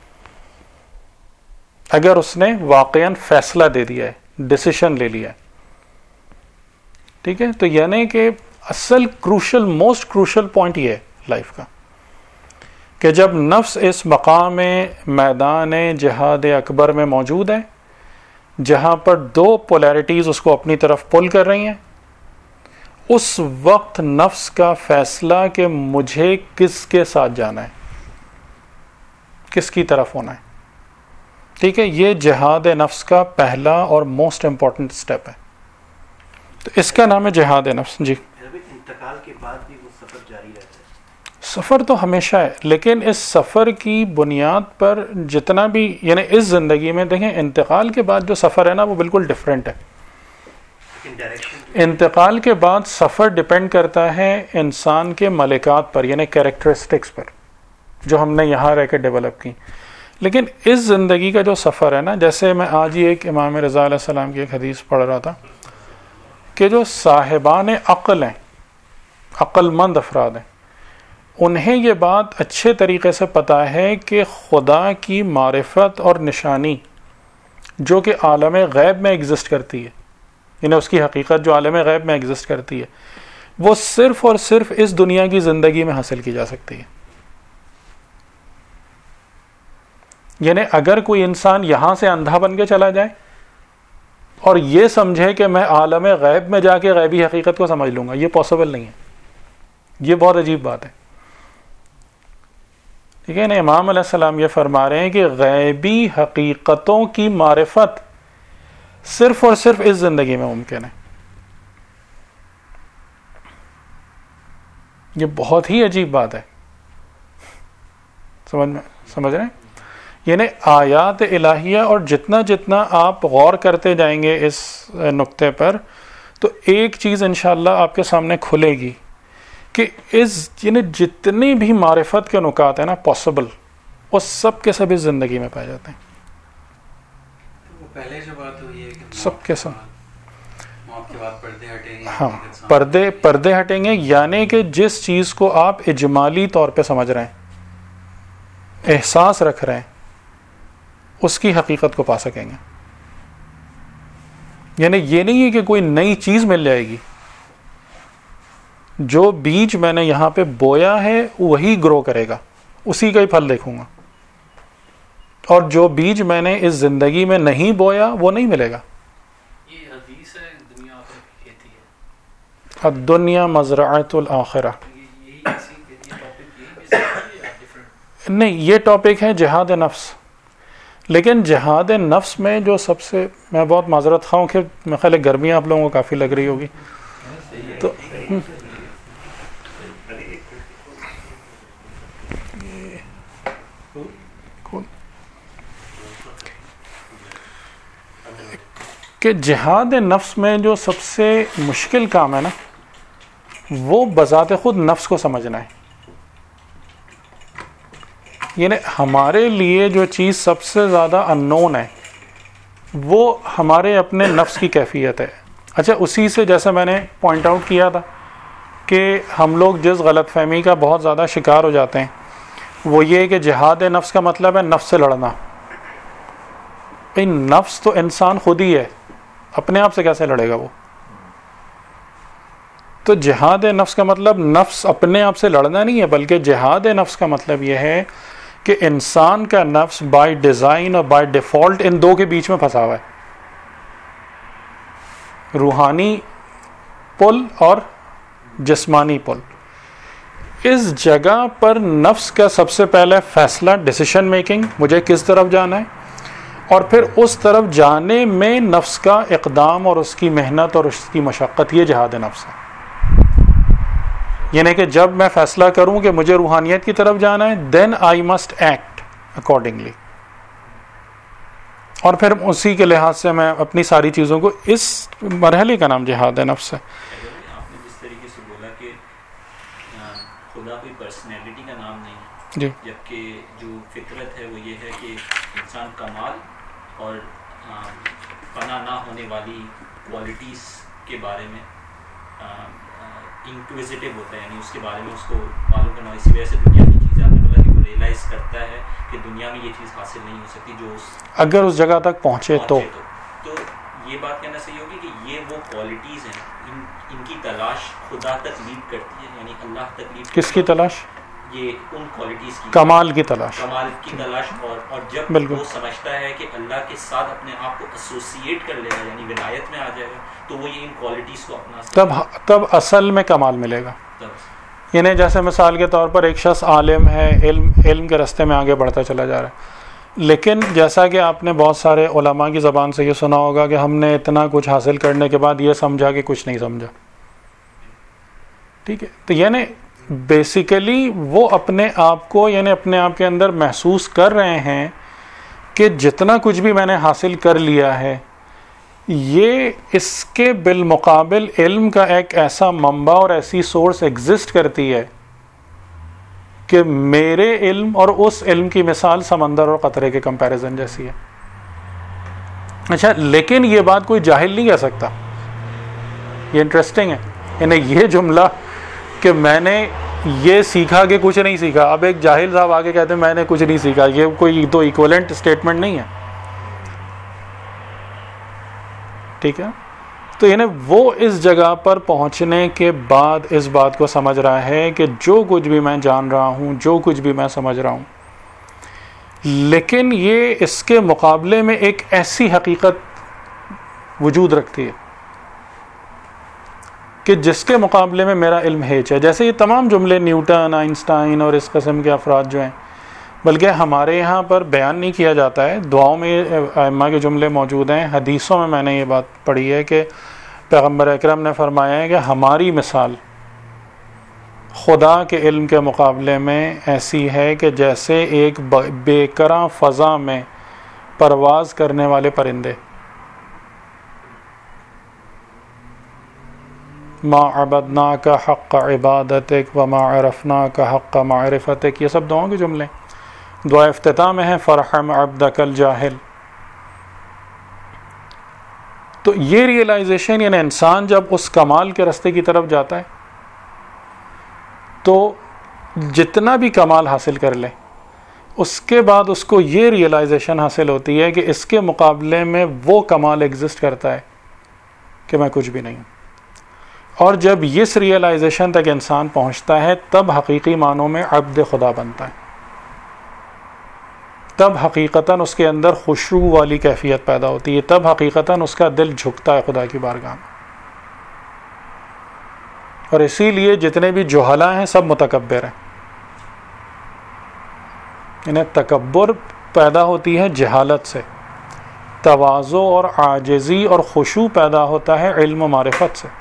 اگر اس نے واقعاً فیصلہ دے دیا ہے، ڈیسیشن لے لیا ہے. ٹھیک ہے، تو یعنی کہ اصل کروشل موسٹ کروشل پوائنٹ یہ ہے لائف کا کہ جب نفس اس مقام میدان جہاد اکبر میں موجود ہے جہاں پر دو پولیرٹیز اس کو اپنی طرف پل کر رہی ہیں، اس وقت نفس کا فیصلہ کہ مجھے کس کے ساتھ جانا ہے، کس کی طرف ہونا ہے. ٹھیک ہے، یہ جہاد نفس کا پہلا اور موسٹ امپورٹنٹ سٹیپ ہے. تو اس کا نام ہے جہاد نفس. جی، انتقال کے بعد بھی وہ سفر جاری رہتا ہے. سفر تو ہمیشہ ہے، لیکن اس سفر کی بنیاد پر جتنا بھی، یعنی اس زندگی میں دیکھیں انتقال کے بعد جو سفر ہے نا وہ بالکل ڈیفرنٹ ہے. انتقال کے بعد سفر ڈیپینڈ کرتا ہے انسان کے ملکات پر، یعنی کیریکٹرسٹکس پر جو ہم نے یہاں رہ کے ڈیولپ کی. لیکن اس زندگی کا جو سفر ہے نا، جیسے میں آج ہی ایک امام رضا علیہ السلام کی ایک حدیث پڑھ رہا تھا کہ جو صاحبان عقل ہیں، عقل مند افراد ہیں، انہیں یہ بات اچھے طریقے سے پتہ ہے کہ خدا کی معرفت اور نشانی جو کہ عالم غیب میں ایگزسٹ کرتی ہے، یعنی اس کی حقیقت جو عالم غیب میں ایگزسٹ کرتی ہے، وہ صرف اور صرف اس دنیا کی زندگی میں حاصل کی جا سکتی ہے. یعنی اگر کوئی انسان یہاں سے اندھا بن کے چلا جائے اور یہ سمجھے کہ میں عالم غیب میں جا کے غیبی حقیقت کو سمجھ لوں گا، یہ پاسبل نہیں ہے. یہ بہت عجیب بات ہے. ٹھیک ہے نا، امام علیہ السلام یہ فرما رہے ہیں کہ غیبی حقیقتوں کی معرفت صرف اور صرف اس زندگی میں ممکن ہے. یہ بہت ہی عجیب بات ہے. سمجھ میں سمجھ رہے ہیں؟ یعنی آیات الہیہ، اور جتنا جتنا آپ غور کرتے جائیں گے اس نقطے پر تو ایک چیز انشاءاللہ آپ کے سامنے کھلے گی کہ اس یعنی جتنی بھی معرفت کے نکات ہیں نا پاسبل، وہ سب کے سب اس زندگی میں پائے جاتے ہیں. پہلے جو بات ہوئی ہے کہ سب کے سب موت کے بعد پردے ہٹیں گے. ہاں پردے پردے ہٹیں گے، یعنی کہ جس چیز کو آپ اجمالی طور پہ سمجھ رہے ہیں، احساس رکھ رہے ہیں، اس کی حقیقت کو پا سکیں گے. یعنی یہ نہیں ہے کہ کوئی نئی چیز مل جائے گی، جو بیج میں نے یہاں پہ بویا ہے وہی گرو کرے گا، اسی کا ہی پھل دیکھوں گا، اور جو بیج میں نے اس زندگی میں نہیں بویا وہ نہیں ملے گا. یہ حدیث ہے دنیا آخرت کہتی ہے الدنیا مزرعۃ الآخرہ. یہی اسی ٹاپک یہی نہیں، یہ ٹاپک ہے جہاد نفس. لیکن جہاد نفس میں جو سب سے، میں بہت معذرت خواہ ہوں کہ میرے خیال ہے گرمیاں آپ لوگوں کو کافی لگ رہی ہوگی، تو کہ جہاد نفس میں جو سب سے مشکل کام ہے نا، وہ بذات خود نفس کو سمجھنا ہے. یعنی ہمارے لیے جو چیز سب سے زیادہ ان نون ہے وہ ہمارے اپنے نفس کی کیفیت ہے. اچھا، اسی سے جیسے میں نے پوائنٹ آؤٹ کیا تھا کہ ہم لوگ جس غلط فہمی کا بہت زیادہ شکار ہو جاتے ہیں وہ یہ کہ جہاد نفس کا مطلب ہے نفس سے لڑنا. بھئی نفس تو انسان خود ہی ہے، اپنے آپ سے کیسے لڑے گا وہ؟ تو جہاد نفس کا مطلب نفس اپنے آپ سے لڑنا نہیں ہے، بلکہ جہاد نفس کا مطلب یہ ہے کہ انسان کا نفس بائی ڈیزائن اور بائی ڈیفالٹ ان دو کے بیچ میں پھنسا ہوا ہے، روحانی پل اور جسمانی پل. اس جگہ پر نفس کا سب سے پہلے فیصلہ، ڈیسیشن میکنگ، مجھے کس طرف جانا ہے، اور پھر اس طرف جانے میں نفس کا اقدام اور اس کی محنت اور اس کی مشقت، یہ جہاد نفس ہے. یعنی کہ جب میں فیصلہ کروں کہ مجھے روحانیت کی طرف جانا ہے، then I must act accordingly, اور پھر اسی کے لحاظ سے میں اپنی ساری چیزوں کو، اس مرحلے کا نام جہاد نفس ہے. آپ نے جس طریقے سے بولا کہ خدا کوئی پرسنالٹی کا نام نہیں، جی، جبکہ جو فطرت ہے وہ یہ ہے کہ انسان کمال اور فنا نہ ہونے والی کوالٹیز کے بارے میں انکویزیٹو ہوتا ہے، یعنی اس کے بارے میں اس کو معلوم کرنا. اسی وجہ سے دنیا کی چیزیں آپ نے بولا کہ وہ ریئلائز کرتا ہے کہ دنیا میں یہ چیز حاصل نہیں ہو سکتی جو اس اگر اس جگہ تک پہنچے تو تو یہ بات کہنا صحیح ہوگی کہ یہ وہ کوالٹیز ہیں، ان ان کی تلاش خدا تک لیڈ کرتی ہے، یعنی اللہ تک لیڈ. کس کی تلاش؟ یہ ان کوالٹیز کی، کمال کی تلاش، کمال کی تلاش. اور اور جب بالکل وہ سمجھتا ہے کہ اللہ کے ساتھ اپنے آپ کو ایسوسیٹ کر لے گا، یعنی ولایت میں آ جائے گا، تو وہ یہ ان کوالٹیز کو اپنا تب تب اصل میں کمال ملے گا. تب یعنی جیسے مثال کے طور پر ایک شخص عالم ہے، علم علم کے راستے میں آگے بڑھتا چلا جا رہا ہے، لیکن جیسا کہ آپ نے بہت سارے علماء کی زبان سے یہ سنا ہوگا کہ ہم نے اتنا کچھ حاصل کرنے کے بعد یہ سمجھا کہ کچھ نہیں سمجھا. ٹھیک ہے، تو یعنی بیسیکلی وہ اپنے آپ کو، یعنی اپنے آپ کے اندر محسوس کر رہے ہیں کہ جتنا کچھ بھی میں نے حاصل کر لیا ہے، یہ اس کے بالمقابل علم کا ایک ایسا منبع اور ایسی سورس ایگزسٹ کرتی ہے کہ میرے علم اور اس علم کی مثال سمندر اور قطرے کے کمپیریزن جیسی ہے. اچھا، لیکن یہ بات کوئی جاہل نہیں کہہ سکتا. یہ انٹرسٹنگ ہے، یعنی یہ جملہ کہ میں نے یہ سیکھا کہ کچھ نہیں سیکھا، اب ایک جاہل صاحب آگے کہتے ہیں میں نے کچھ نہیں سیکھا، یہ کوئی تو ایکویلنٹ اسٹیٹمنٹ نہیں ہے. ٹھیک ہے، تو یعنی وہ اس جگہ پر پہنچنے کے بعد اس بات کو سمجھ رہا ہے کہ جو کچھ بھی میں جان رہا ہوں، جو کچھ بھی میں سمجھ رہا ہوں، لیکن یہ اس کے مقابلے میں ایک ایسی حقیقت وجود رکھتی ہے کہ جس کے مقابلے میں میرا علم ہیچ ہے. جیسے یہ تمام جملے نیوٹن، آئنسٹائن اور اس قسم کے افراد جو ہیں، بلکہ ہمارے یہاں پر بیان نہیں کیا جاتا ہے، دعاؤں میں ائمہ کے جملے موجود ہیں، حدیثوں میں میں نے یہ بات پڑھی ہے کہ پیغمبر اکرم نے فرمایا ہے کہ ہماری مثال خدا کے علم کے مقابلے میں ایسی ہے کہ جیسے ایک بے کراں فضا میں پرواز کرنے والے پرندے. ما عبدناک حق عبادتک وما عرفناک حق معرفتک، یہ سب دعاؤں کے جملے دعا افتتاح میں ہیں فرحم عبدک الجاہل. تو یہ ریئلائزیشن، یعنی انسان جب اس کمال کے راستے کی طرف جاتا ہے تو جتنا بھی کمال حاصل کر لے اس کے بعد اس کو یہ ریئلائزیشن حاصل ہوتی ہے کہ اس کے مقابلے میں وہ کمال ایگزسٹ کرتا ہے کہ میں کچھ بھی نہیں ہوں. اور جب اس ریئلائزیشن تک انسان پہنچتا ہے تب حقیقی معنوں میں عبد خدا بنتا ہے، تب حقیقتاً اس کے اندر خشوع والی کیفیت پیدا ہوتی ہے، تب حقیقتاً اس کا دل جھکتا ہے خدا کی بارگاہ میں. اور اسی لیے جتنے بھی جہلا ہیں سب متکبر ہیں. انہیں تکبر پیدا ہوتی ہے جہالت سے، تواضع اور عاجزی اور خشوع پیدا ہوتا ہے علم و معرفت سے.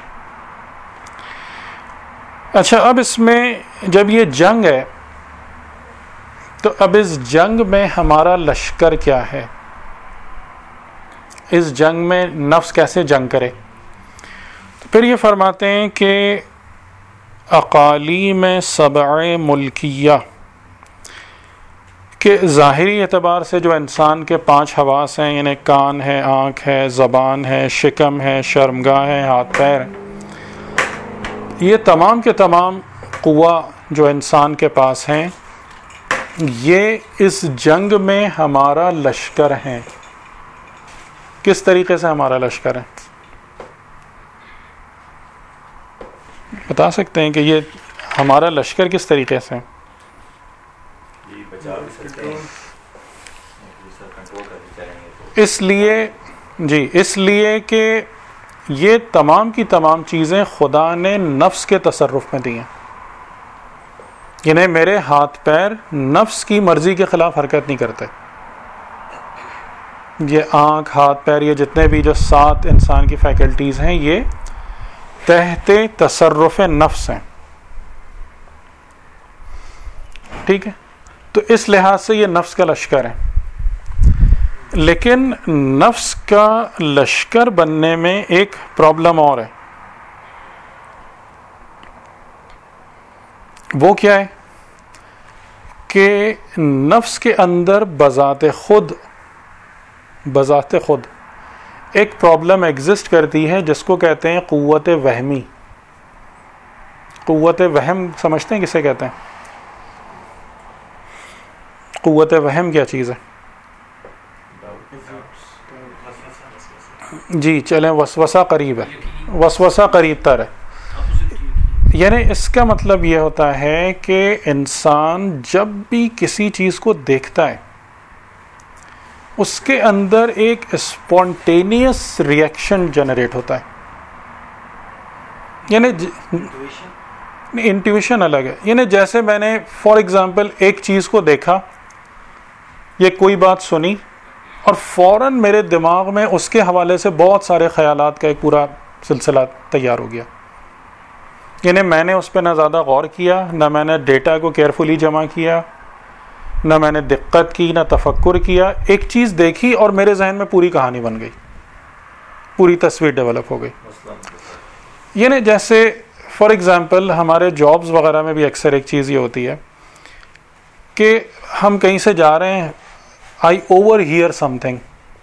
اچھا، اب اس میں جب یہ جنگ ہے تو اب اس جنگ میں ہمارا لشکر کیا ہے، اس جنگ میں نفس کیسے جنگ کرے. تو پھر یہ فرماتے ہیں کہ اقالیم سبع ملکیہ، کہ ظاہری اعتبار سے جو انسان کے پانچ حواس ہیں، یعنی کان ہے، آنکھ ہے، زبان ہے، شکم ہے، شرمگاہ ہے، ہاتھ پیر ہے، یہ تمام کے تمام قوہ جو انسان کے پاس ہیں یہ اس جنگ میں ہمارا لشکر ہیں. کس طریقے سے ہمارا لشکر ہے بتا سکتے ہیں کہ یہ ہمارا لشکر کس طریقے سے؟ اس لیے جی اس لیے کہ یہ تمام کی تمام چیزیں خدا نے نفس کے تصرف میں دی ہیں. یعنی میرے ہاتھ پیر نفس کی مرضی کے خلاف حرکت نہیں کرتے. یہ آنکھ، ہاتھ پیر، یہ جتنے بھی جو سات انسان کی فیکلٹیز ہیں یہ تحت تصرف نفس ہیں. ٹھیک ہے، تو اس لحاظ سے یہ نفس کا لشکر ہے. لیکن نفس کا لشکر بننے میں ایک پرابلم اور ہے. وہ کیا ہے کہ نفس کے اندر بذات خود بذات خود ایک پرابلم ایگزسٹ کرتی ہے جس کو کہتے ہیں قوت وہمی. قوت وہم سمجھتے ہیں کسے کہتے ہیں؟ قوت وہم کیا چیز ہے؟ جی چلیں، وسوسہ قریب ہے، وسوسہ قریب تر ہے. یعنی اس کا مطلب یہ ہوتا ہے کہ انسان جب بھی کسی چیز کو دیکھتا ہے اس کے اندر ایک اسپونٹینیس ریئیکشن جنریٹ ہوتا ہے. یعنی انٹیویشن الگ ہے. یعنی جیسے میں نے فار ایگزامپل ایک چیز کو دیکھا، یہ کوئی بات سنی اور فوراً میرے دماغ میں اس کے حوالے سے بہت سارے خیالات کا ایک پورا سلسلہ تیار ہو گیا. یعنی میں نے اس پہ نہ زیادہ غور کیا، نہ میں نے ڈیٹا کو کیئرفلی جمع کیا، نہ میں نے دقت کی، نہ تفکر کیا. ایک چیز دیکھی اور میرے ذہن میں پوری کہانی بن گئی، پوری تصویر ڈیولپ ہو گئی. یعنی جیسے فار ایگزامپل ہمارے جابز وغیرہ میں بھی اکثر ایک چیز یہ ہوتی ہے کہ ہم کہیں سے جا رہے ہیں، I over here something.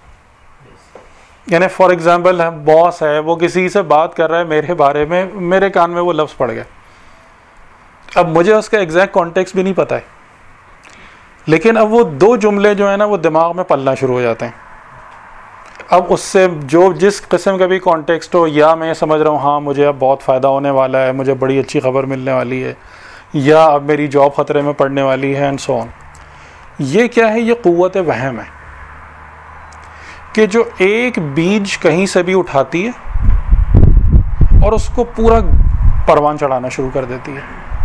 یعنی فار ایگزامپل باس ہے، وہ کسی سے بات کر رہا ہے میرے بارے میں، میرے کان میں وہ لفظ پڑ گئے. اب مجھے اس کا ایگزیکٹ کانٹیکسٹ بھی نہیں پتہ ہے، لیکن اب وہ دو جملے جو ہیں نا وہ دماغ میں پلنا شروع ہو جاتے ہیں. اب اس سے جو جس قسم کا بھی کانٹیکسٹ ہو، یا میں یہ سمجھ رہا ہوں ہاں مجھے اب بہت فائدہ ہونے والا ہے، مجھے بڑی اچھی خبر ملنے والی ہے، یا اب میری جاب خطرے میں پڑنے والی ہے، اینڈ سو آن. یہ کیا ہے؟ یہ قوت وہم ہے کہ جو ایک بیج کہیں سے بھی اٹھاتی ہے اور اس کو پورا پروان چڑھانا شروع کر دیتی ہے.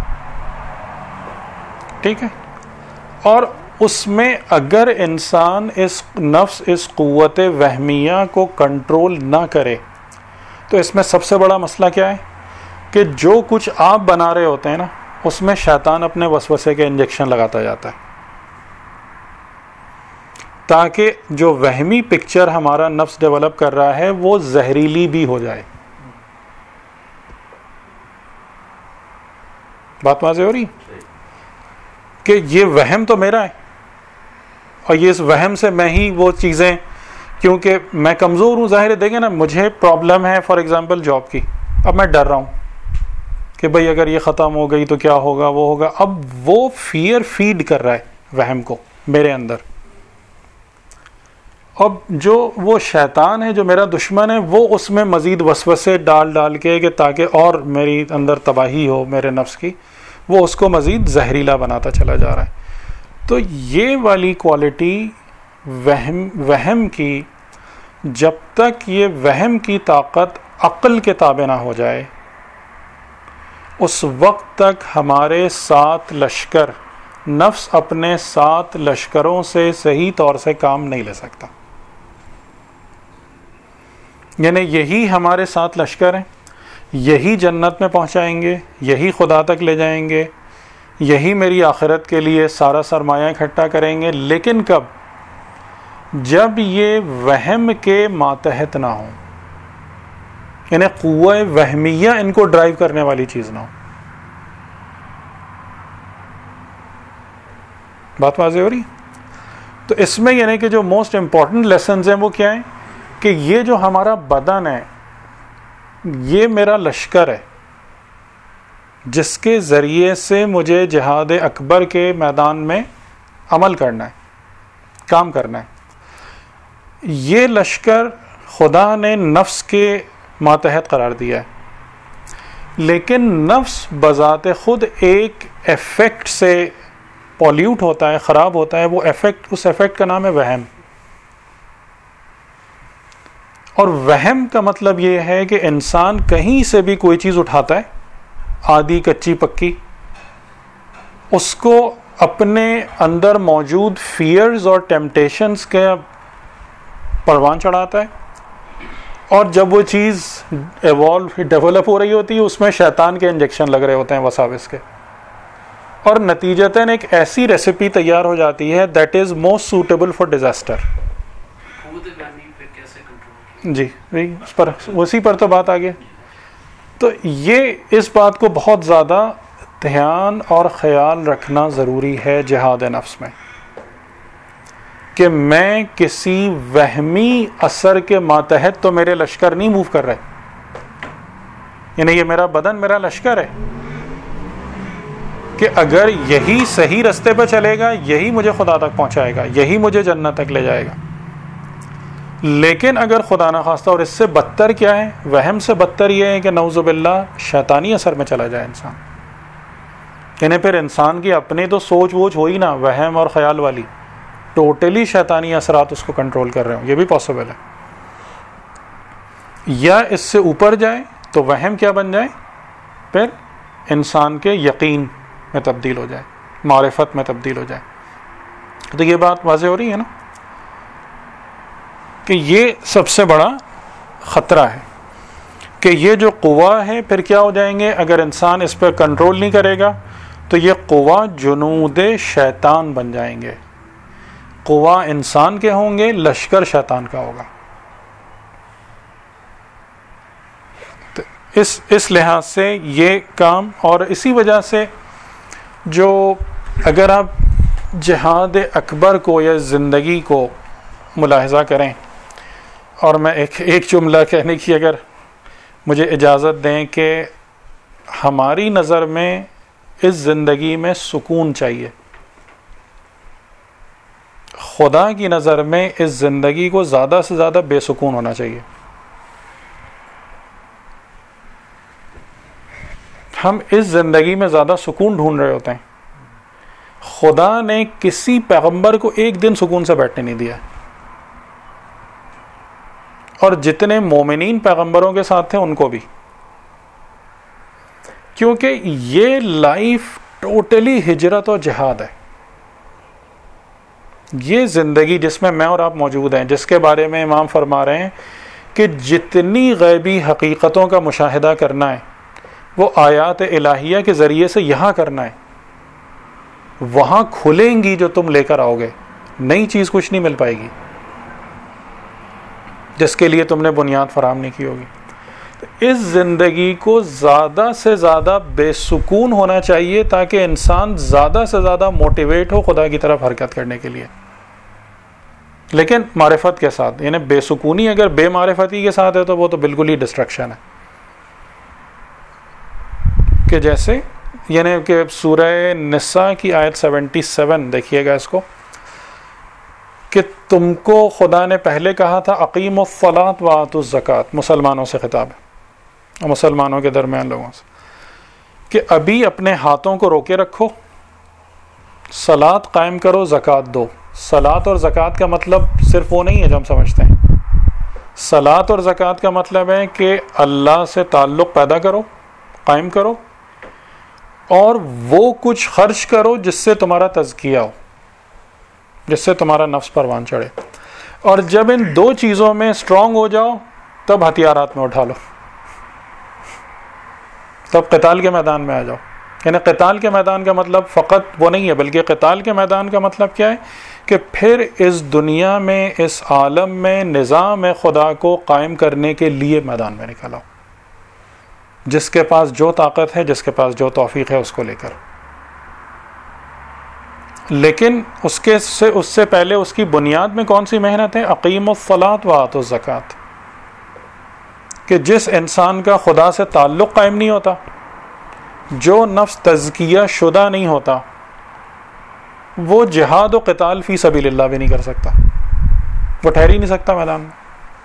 ٹھیک ہے، اور اس میں اگر انسان اس نفس اس قوت وہمیہ کو کنٹرول نہ کرے تو اس میں سب سے بڑا مسئلہ کیا ہے کہ جو کچھ آپ بنا رہے ہوتے ہیں نا اس میں شیطان اپنے وسوسے کے انجیکشن لگاتا جاتا ہے تاکہ جو وہمی پکچر ہمارا نفس ڈیولپ کر رہا ہے وہ زہریلی بھی ہو جائے. بات واضح ہو رہی کہ یہ وہم تو میرا ہے، اور یہ اس وہم سے میں ہی وہ چیزیں، کیونکہ میں کمزور ہوں، ظاہر ہے دیکھیں نا، مجھے پرابلم ہے فار ایگزامپل جاب کی، اب میں ڈر رہا ہوں کہ بھئی اگر یہ ختم ہو گئی تو کیا ہوگا، وہ ہوگا، اب وہ فیئر فیڈ کر رہا ہے وہم کو میرے اندر. اب جو وہ شیطان ہے جو میرا دشمن ہے، وہ اس میں مزید وسوسے ڈال ڈال کے کہ تاکہ اور میری اندر تباہی ہو میرے نفس کی، وہ اس کو مزید زہریلا بناتا چلا جا رہا ہے. تو یہ والی کوالٹی وہم وہم کی، جب تک یہ وہم کی طاقت عقل کے تابع نہ ہو جائے، اس وقت تک ہمارے سات لشکر، نفس اپنے سات لشکروں سے صحیح طور سے کام نہیں لے سکتا. یعنی یہی ہمارے سات لشکر ہیں، یہی جنت میں پہنچائیں گے، یہی خدا تک لے جائیں گے، یہی میری آخرت کے لیے سارا سرمایہ اکٹھا کریں گے. لیکن کب؟ جب یہ وہم کے ماتحت نہ ہوں، یعنی قوہ وہمیہ ان کو ڈرائیو کرنے والی چیز نہ ہو. بات واضح ہو رہی؟ تو اس میں یعنی کہ جو موسٹ امپورٹنٹ لیسنز ہیں وہ کیا ہیں کہ یہ جو ہمارا بدن ہے، یہ میرا لشکر ہے جس کے ذریعے سے مجھے جہاد اکبر کے میدان میں عمل کرنا ہے، کام کرنا ہے. یہ لشکر خدا نے نفس کے ماتحت قرار دیا ہے، لیکن نفس بذات خود ایک ایفیکٹ سے پولیوٹ ہوتا ہے، خراب ہوتا ہے. وہ ایفیکٹ، اس ایفیکٹ کا نام ہے وہم. اور وہم کا مطلب یہ ہے کہ انسان کہیں سے بھی کوئی چیز اٹھاتا ہے، آدھی کچی پکی، اس کو اپنے اندر موجود فیئرز اور ٹیمپٹیشنز کا پروان چڑھاتا ہے، اور جب وہ چیز ایوالو ڈیولپ ہو رہی ہوتی ہے، اس میں شیطان کے انجیکشن لگ رہے ہوتے ہیں وساوس کے، اور نتیجتاً ایک ایسی ریسیپی تیار ہو جاتی ہے that is most suitable for disaster. جی اس پر اسی پر تو بات آ گیا. تو یہ اس بات کو بہت زیادہ دھیان اور خیال رکھنا ضروری ہے جہاد نفس میں، کہ میں کسی وہمی اثر کے ماتحت تو میرے لشکر نہیں موو کر رہے. یعنی یہ میرا بدن میرا لشکر ہے کہ اگر یہی صحیح رستے پہ چلے گا، یہی مجھے خدا تک پہنچائے گا، یہی مجھے جنت تک لے جائے گا. لیکن اگر خدا نخواستہ، اور اس سے بدتر کیا ہے، وہم سے بدتر یہ ہے کہ نعوذ باللہ شیطانی اثر میں چلا جائے انسان. یعنی پھر انسان کی اپنی تو سوچ ووچ ہوئی نا، وہم اور خیال والی، ٹوٹلی شیطانی اثرات اس کو کنٹرول کر رہے ہوں، یہ بھی پاسبل ہے. یا اس سے اوپر جائے تو وہم کیا بن جائے، پھر انسان کے یقین میں تبدیل ہو جائے، معرفت میں تبدیل ہو جائے. تو یہ بات واضح ہو رہی ہے نا کہ یہ سب سے بڑا خطرہ ہے کہ یہ جو قوا ہے پھر کیا ہو جائیں گے اگر انسان اس پہ کنٹرول نہیں کرے گا، تو یہ قوا جنود شیطان بن جائیں گے. قوا انسان کے ہوں گے، لشکر شیطان کا ہوگا. تو اس اس لحاظ سے یہ کام، اور اسی وجہ سے جو اگر آپ جہاد اکبر کو یا زندگی کو ملاحظہ کریں، اور میں ایک ایک جملہ کہنے کی اگر مجھے اجازت دیں کہ ہماری نظر میں اس زندگی میں سکون چاہیے، خدا کی نظر میں اس زندگی کو زیادہ سے زیادہ بے سکون ہونا چاہیے. ہم اس زندگی میں زیادہ سکون ڈھونڈ رہے ہوتے ہیں. خدا نے کسی پیغمبر کو ایک دن سکون سے بیٹھنے نہیں دیا، اور جتنے مومنین پیغمبروں کے ساتھ تھے ان کو بھی، کیونکہ یہ لائف ٹوٹلی ہجرت اور جہاد ہے. یہ زندگی جس میں میں اور آپ موجود ہیں، جس کے بارے میں امام فرما رہے ہیں کہ جتنی غیبی حقیقتوں کا مشاہدہ کرنا ہے وہ آیات الہیہ کے ذریعے سے یہاں کرنا ہے. وہاں کھلیں گی جو تم لے کر آؤ گے، نئی چیز کچھ نہیں مل پائے گی جس کے لیے تم نے بنیاد فراہم نہیں کی ہوگی. اس زندگی کو زیادہ سے زیادہ بے سکون ہونا چاہیے تاکہ انسان زیادہ سے زیادہ موٹیویٹ ہو خدا کی طرف حرکت کرنے کے لیے، لیکن معرفت کے ساتھ. یعنی بے سکونی اگر بے معرفتی کے ساتھ ہے تو وہ تو بالکل ہی ڈسٹرکشن ہے. کہ جیسے یعنی کہ سورہ نساء کی آیت سیونٹی سیون دیکھیے گا اس کو، کہ تم کو خدا نے پہلے کہا تھا اقیم الصلاۃ وآتوا الزکوٰۃ، مسلمانوں سے خطاب ہے، مسلمانوں کے درمیان لوگوں سے، کہ ابھی اپنے ہاتھوں کو روکے رکھو، صلاۃ قائم کرو، زکوٰۃ دو. صلاۃ اور زکوٰۃ کا مطلب صرف وہ نہیں ہے جو ہم سمجھتے ہیں. صلاۃ اور زکوٰۃ کا مطلب ہے کہ اللہ سے تعلق پیدا کرو، قائم کرو، اور وہ کچھ خرچ کرو جس سے تمہارا تزکیہ ہو، جس سے تمہارا نفس پروان چڑھے. اور جب ان دو چیزوں میں اسٹرانگ ہو جاؤ تب ہتھیارات میں اٹھا لو، تب قتال کے میدان میں آ جاؤ. یعنی قتال کے میدان کا مطلب فقط وہ نہیں ہے، بلکہ قتال کے میدان کا مطلب کیا ہے کہ پھر اس دنیا میں، اس عالم میں نظام خدا کو قائم کرنے کے لیے میدان میں نکل آؤ، جس کے پاس جو طاقت ہے، جس کے پاس جو توفیق ہے اس کو لے کر. لیکن اس کے سے اس سے پہلے اس کی بنیاد میں کون سی محنت ہے؟ اقیم الصلاۃ وآتوا الزکوٰۃ. کہ جس انسان کا خدا سے تعلق قائم نہیں ہوتا، جو نفس تزکیہ شدہ نہیں ہوتا، وہ جہاد و قتال فی سبیل اللہ بھی نہیں کر سکتا، وہ ٹھہر ہی نہیں سکتا میدان میں.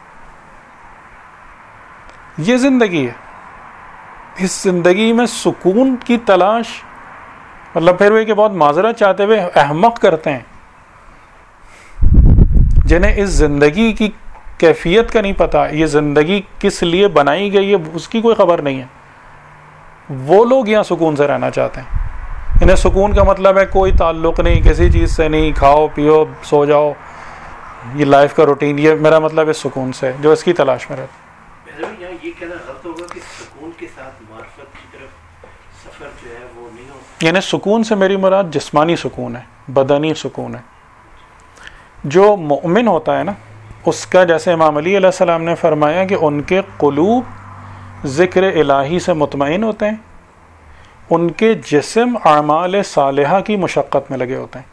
یہ زندگی ہے. اس زندگی میں سکون کی تلاش، مطلب پھر وہ کہ بہت معذرت چاہتے ہوئے احمق کرتے ہیں جنہیں اس زندگی کی کیفیت کا نہیں پتا، یہ زندگی کس لیے بنائی گئی ہے اس کی کوئی خبر نہیں ہے. وہ لوگ یہاں سکون سے رہنا چاہتے ہیں. انہیں سکون کا مطلب ہے کوئی تعلق نہیں کسی چیز سے، نہیں، کھاؤ پیو سو جاؤ، یہ لائف کا روٹین. یہ میرا مطلب ہے سکون سے، جو اس کی تلاش میں رہتے. یہاں یہ کہنا غلط ہوگا کہ سکون کے ساتھ معرفت کی طرف سفر جو ہے وہ نہیں ہو. یعنی سکون سے میری مراد جسمانی سکون ہے، بدنی سکون ہے. جو مؤمن ہوتا ہے نا، اس کا جیسے امام علی علیہ السلام نے فرمایا کہ ان کے قلوب ذکر الہی سے مطمئن ہوتے ہیں، ان کے جسم اعمال صالحہ کی مشقت میں لگے ہوتے ہیں.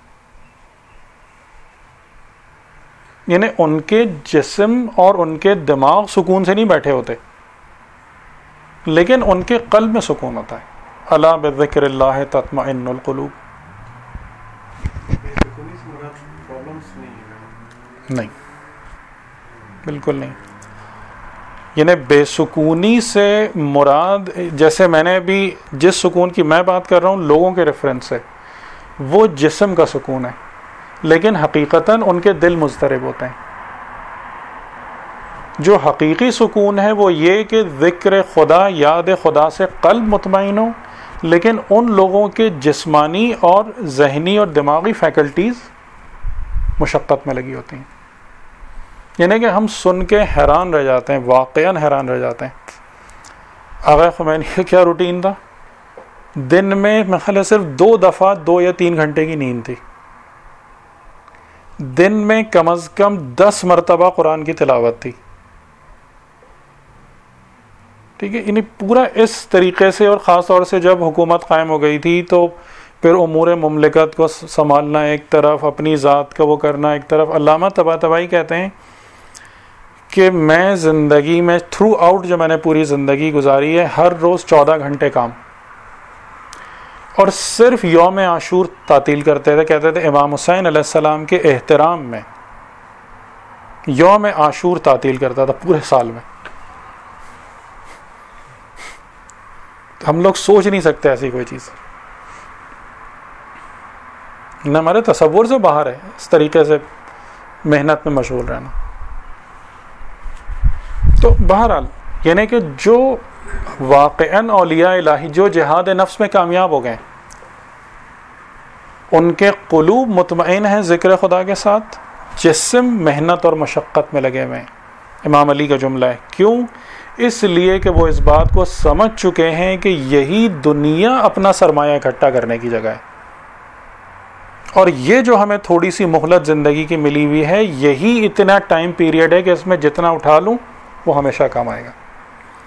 یعنی ان کے جسم اور ان کے دماغ سکون سے نہیں بیٹھے ہوتے، لیکن ان کے قلب میں سکون ہوتا ہے. الا بذکر اللہ تطمئن القلوب. نہیں، بالکل نہیں. یعنی بے سکونی سے مراد، جیسے میں نے ابھی جس سکون کی میں بات کر رہا ہوں لوگوں کے ریفرنس سے، وہ جسم کا سکون ہے، لیکن حقیقتاً ان کے دل مضطرب ہوتے ہیں. جو حقیقی سکون ہے وہ یہ کہ ذکر خدا، یاد خدا سے قلب مطمئن ہو، لیکن ان لوگوں کے جسمانی اور ذہنی اور دماغی فیکلٹیز مشقت میں لگی ہوتی ہیں. یعنی کہ ہم سن کے حیران رہ جاتے ہیں، واقعاً حیران رہ جاتے ہیں. آغا خمینی کا کیا روٹین تھا؟ دن میں میں خیال ہے صرف دو دفعہ دو یا تین گھنٹے کی نیند تھی. دن میں کم از کم دس مرتبہ قرآن کی تلاوت تھی. ٹھیک ہے، یعنی پورا اس طریقے سے. اور خاص طور سے جب حکومت قائم ہو گئی تھی تو پھر امور مملکت کو سنبھالنا ایک طرف، اپنی ذات کا وہ کرنا ایک طرف. علامہ طباطبائی کہتے ہیں کہ میں زندگی میں تھرو آؤٹ جو میں نے پوری زندگی گزاری ہے، ہر روز چودہ گھنٹے کام، اور صرف یوم عاشور تعطیل کرتے تھے. کہتے تھے امام حسین علیہ السلام کے احترام میں یوم عاشور تعطیل کرتا تھا پورے سال میں. ہم لوگ سوچ نہیں سکتے ایسی کوئی چیز، نہ ہمارے تصور سے باہر ہے اس طریقے سے محنت میں مشغول رہنا. تو بہرحال یعنی کہ جو واقعاً اولیاء الہی جو جہاد نفس میں کامیاب ہو گئے، ان کے قلوب مطمئن ہیں ذکر خدا کے ساتھ، جسم محنت اور مشقت میں لگے ہوئے ہیں. امام علی کا جملہ ہے. کیوں؟ اس لیے کہ وہ اس بات کو سمجھ چکے ہیں کہ یہی دنیا اپنا سرمایہ اکٹھا کرنے کی جگہ ہے، اور یہ جو ہمیں تھوڑی سی مہلت زندگی کی ملی ہوئی ہے، یہی اتنا ٹائم پیریڈ ہے کہ اس میں جتنا اٹھا لوں وہ ہمیشہ کام آئے گا.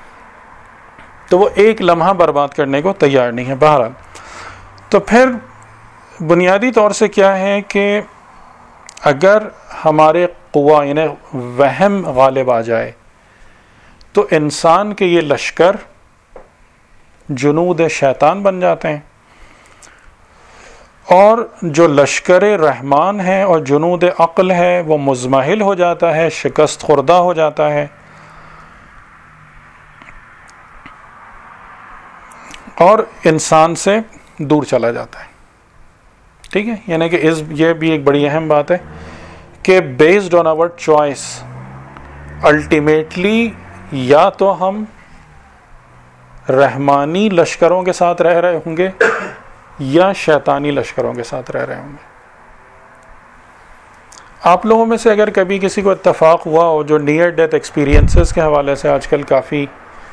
تو وہ ایک لمحہ برباد کرنے کو تیار نہیں ہے. بہرحال تو پھر بنیادی طور سے کیا ہے کہ اگر ہمارے قوا یعنی وہم غالب آ جائے تو انسان کے یہ لشکر جنود شیطان بن جاتے ہیں، اور جو لشکر رحمان ہے اور جنود عقل ہے وہ مزمحل ہو جاتا ہے، شکست خوردہ ہو جاتا ہے، اور انسان سے دور چلا جاتا ہے. ٹھیک ہے، یعنی کہ اس یہ بھی ایک بڑی اہم بات ہے کہ based on our choice ultimately یا تو ہم رحمانی لشکروں کے ساتھ رہ رہے ہوں گے یا شیطانی لشکروں کے ساتھ رہ رہے ہوں گے. آپ لوگوں میں سے اگر کبھی کسی کو اتفاق ہوا ہو، جو نیئر ڈیتھ ایکسپیرینسز کے حوالے سے آج کل کافی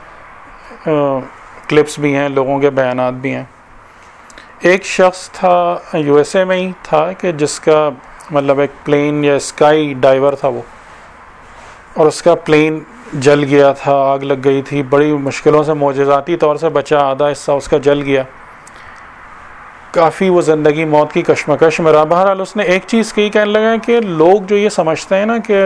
کلپس بھی ہیں، لوگوں کے بیانات بھی ہیں. ایک شخص تھا یو ایس اے میں ہی تھا کہ جس کا مطلب ایک پلین یا اسکائی ڈائیور تھا وہ، اور اس کا پلین جل گیا تھا، آگ لگ گئی تھی، بڑی مشکلوں سے معجزاتی طور سے بچا، آدھا حصہ اس کا جل گیا، کافی وہ زندگی موت کی کشمکش میں رہا. بہرحال اس نے ایک چیز کی، کہنے لگا کہ لوگ جو یہ سمجھتے ہیں نا کہ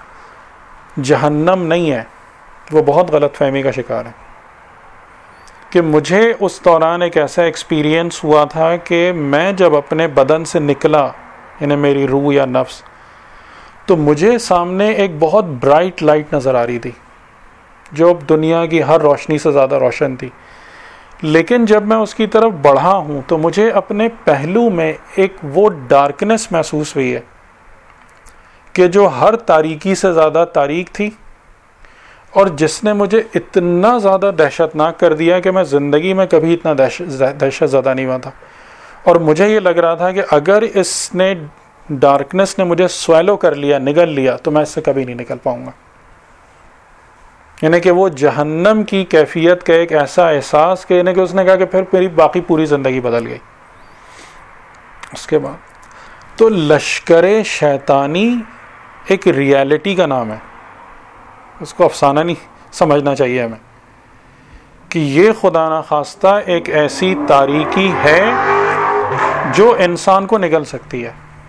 جہنم نہیں ہے، وہ بہت غلط فہمی کا شکار ہے. کہ مجھے اس دوران ایک ایسا ایکسپیرینس ہوا تھا کہ میں جب اپنے بدن سے نکلا، یعنی میری روح یا نفس، تو مجھے سامنے ایک بہت برائٹ لائٹ نظر آ رہی تھی جو دنیا کی ہر روشنی سے زیادہ روشن تھی. لیکن جب میں اس کی طرف بڑھا ہوں تو مجھے اپنے پہلو میں ایک وہ ڈارکنس محسوس ہوئی ہے کہ جو ہر تاریکی سے زیادہ تاریک تھی، اور جس نے مجھے اتنا زیادہ دہشت ناک کر دیا کہ میں زندگی میں کبھی اتنا دہشت زدہ نہیں ہوا تھا. اور مجھے یہ لگ رہا تھا کہ اگر اس نے ڈارکنس نے مجھے سویلو کر لیا، نگل لیا، تو میں اس سے کبھی نہیں نکل پاؤں گا. یعنی کہ وہ جہنم کی کیفیت کا ایک ایسا احساس کہ یعنی کہ اس نے کہا کہ پھر میری باقی پوری زندگی بدل گئی. اس کے بعد تو لشکر شیطانی ایک ریالٹی کا نام ہے، اس کو افسانہ نہیں سمجھنا چاہیے ہمیں، کہ یہ خدا نخواستہ ایک ایسی تاریکی ہے جو انسان کو نگل سکتی ہے.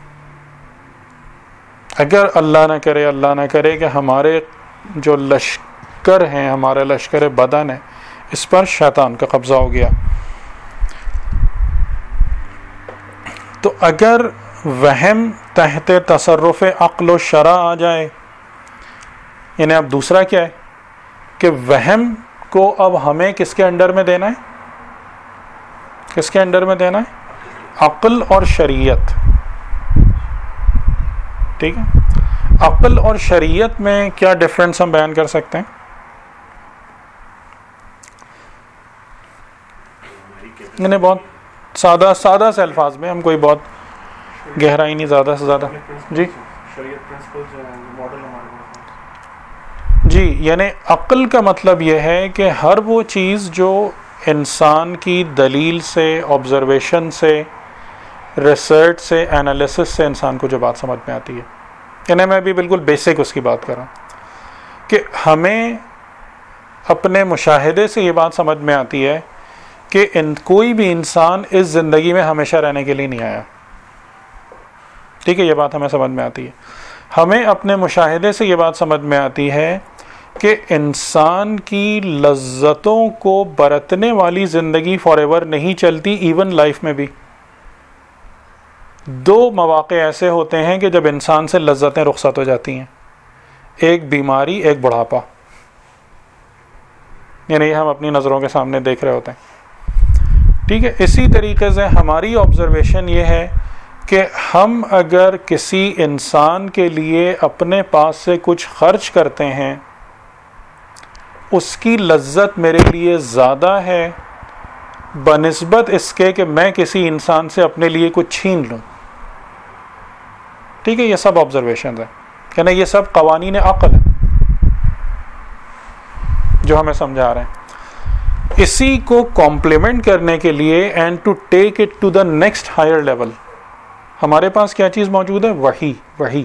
اگر اللہ نہ کرے اللہ نہ کرے کہ ہمارے جو لشکر ہیں، ہمارا لشکر بدن ہے، اس پر شیطان کا قبضہ ہو گیا، تو اگر وہم تحت تصرف عقل و شرع آ جائے، یعنی اب دوسرا کیا ہے کہ وہم کو اب ہمیں کس کے انڈر میں دینا ہے؟ کس کے انڈر میں دینا ہے؟ عقل اور شریعت. ٹھیک ہے، عقل اور شریعت میں کیا ڈفرنس ہم بیان کر سکتے ہیں؟ یعنی بہت سادہ سادہ سے الفاظ میں، ہم کوئی بہت گہرائی نہیں، زیادہ سے زیادہ. جی جی یعنی عقل کا مطلب یہ ہے کہ ہر وہ چیز جو انسان کی دلیل سے، آبزرویشن سے، ریسرچ سے، انالیسس سے انسان کو جو بات سمجھ میں آتی ہے. یعنی میں بھی بالکل بیسک اس کی بات کر رہا ہوں کہ ہمیں اپنے مشاہدے سے یہ بات سمجھ میں آتی ہے کہ ان کوئی بھی انسان اس زندگی میں ہمیشہ رہنے کے لیے نہیں آیا. ٹھیک ہے، یہ بات ہمیں سمجھ میں آتی ہے. ہمیں اپنے مشاہدے سے یہ بات سمجھ میں آتی ہے کہ انسان کی لذتوں کو برتنے والی زندگی فار ایور نہیں چلتی. ایون لائف میں بھی دو مواقع ایسے ہوتے ہیں کہ جب انسان سے لذتیں رخصت ہو جاتی ہیں، ایک بیماری، ایک بڑھاپا. یعنی ہم اپنی نظروں کے سامنے دیکھ رہے ہوتے ہیں. ٹھیک ہے، اسی طریقے سے ہماری آبزرویشن یہ ہے کہ ہم اگر کسی انسان کے لیے اپنے پاس سے کچھ خرچ کرتے ہیں، اس کی لذت میرے لیے زیادہ ہے بنسبت اس کے کہ میں کسی انسان سے اپنے لیے کچھ چھین لوں. ٹھیک ہے، یہ سب آبزرویشنز ہیں، یعنی یہ سب قوانین عقل ہیں جو ہمیں سمجھا رہے ہیں. اسی کو کمپلیمنٹ کرنے کے لیے and to take it to the next higher level, ہمارے پاس کیا چیز موجود ہے؟ وحی. وحی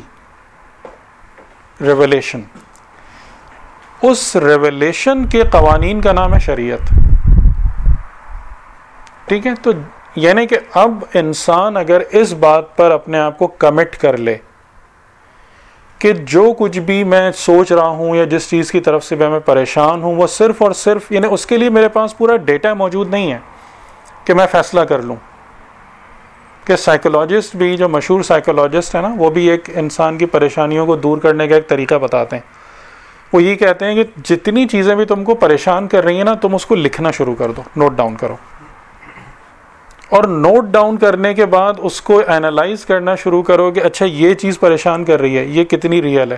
ریویلیشن. اس ریویلیشن کے قوانین کا نام ہے شریعت. ٹھیک ہے. تو یعنی کہ اب انسان اگر اس بات پر اپنے آپ کو کمٹ کر لے کہ جو کچھ بھی میں سوچ رہا ہوں یا جس چیز کی طرف سے میں پریشان ہوں وہ صرف اور صرف یعنی اس کے لیے میرے پاس پورا ڈیٹا موجود نہیں ہے کہ میں فیصلہ کر لوں. کہ سائیکولوجسٹ بھی جو مشہور سائیکولوجسٹ ہیں نا وہ بھی ایک انسان کی پریشانیوں کو دور کرنے کا ایک طریقہ بتاتے ہیں. وہ یہ کہتے ہیں کہ جتنی چیزیں بھی تم کو پریشان کر رہی ہیں نا تم اس کو لکھنا شروع کر دو, نوٹ ڈاؤن کرو, اور نوٹ ڈاؤن کرنے کے بعد اس کو اینالائز کرنا شروع کرو کہ اچھا یہ چیز پریشان کر رہی ہے, یہ کتنی ریئل ہے,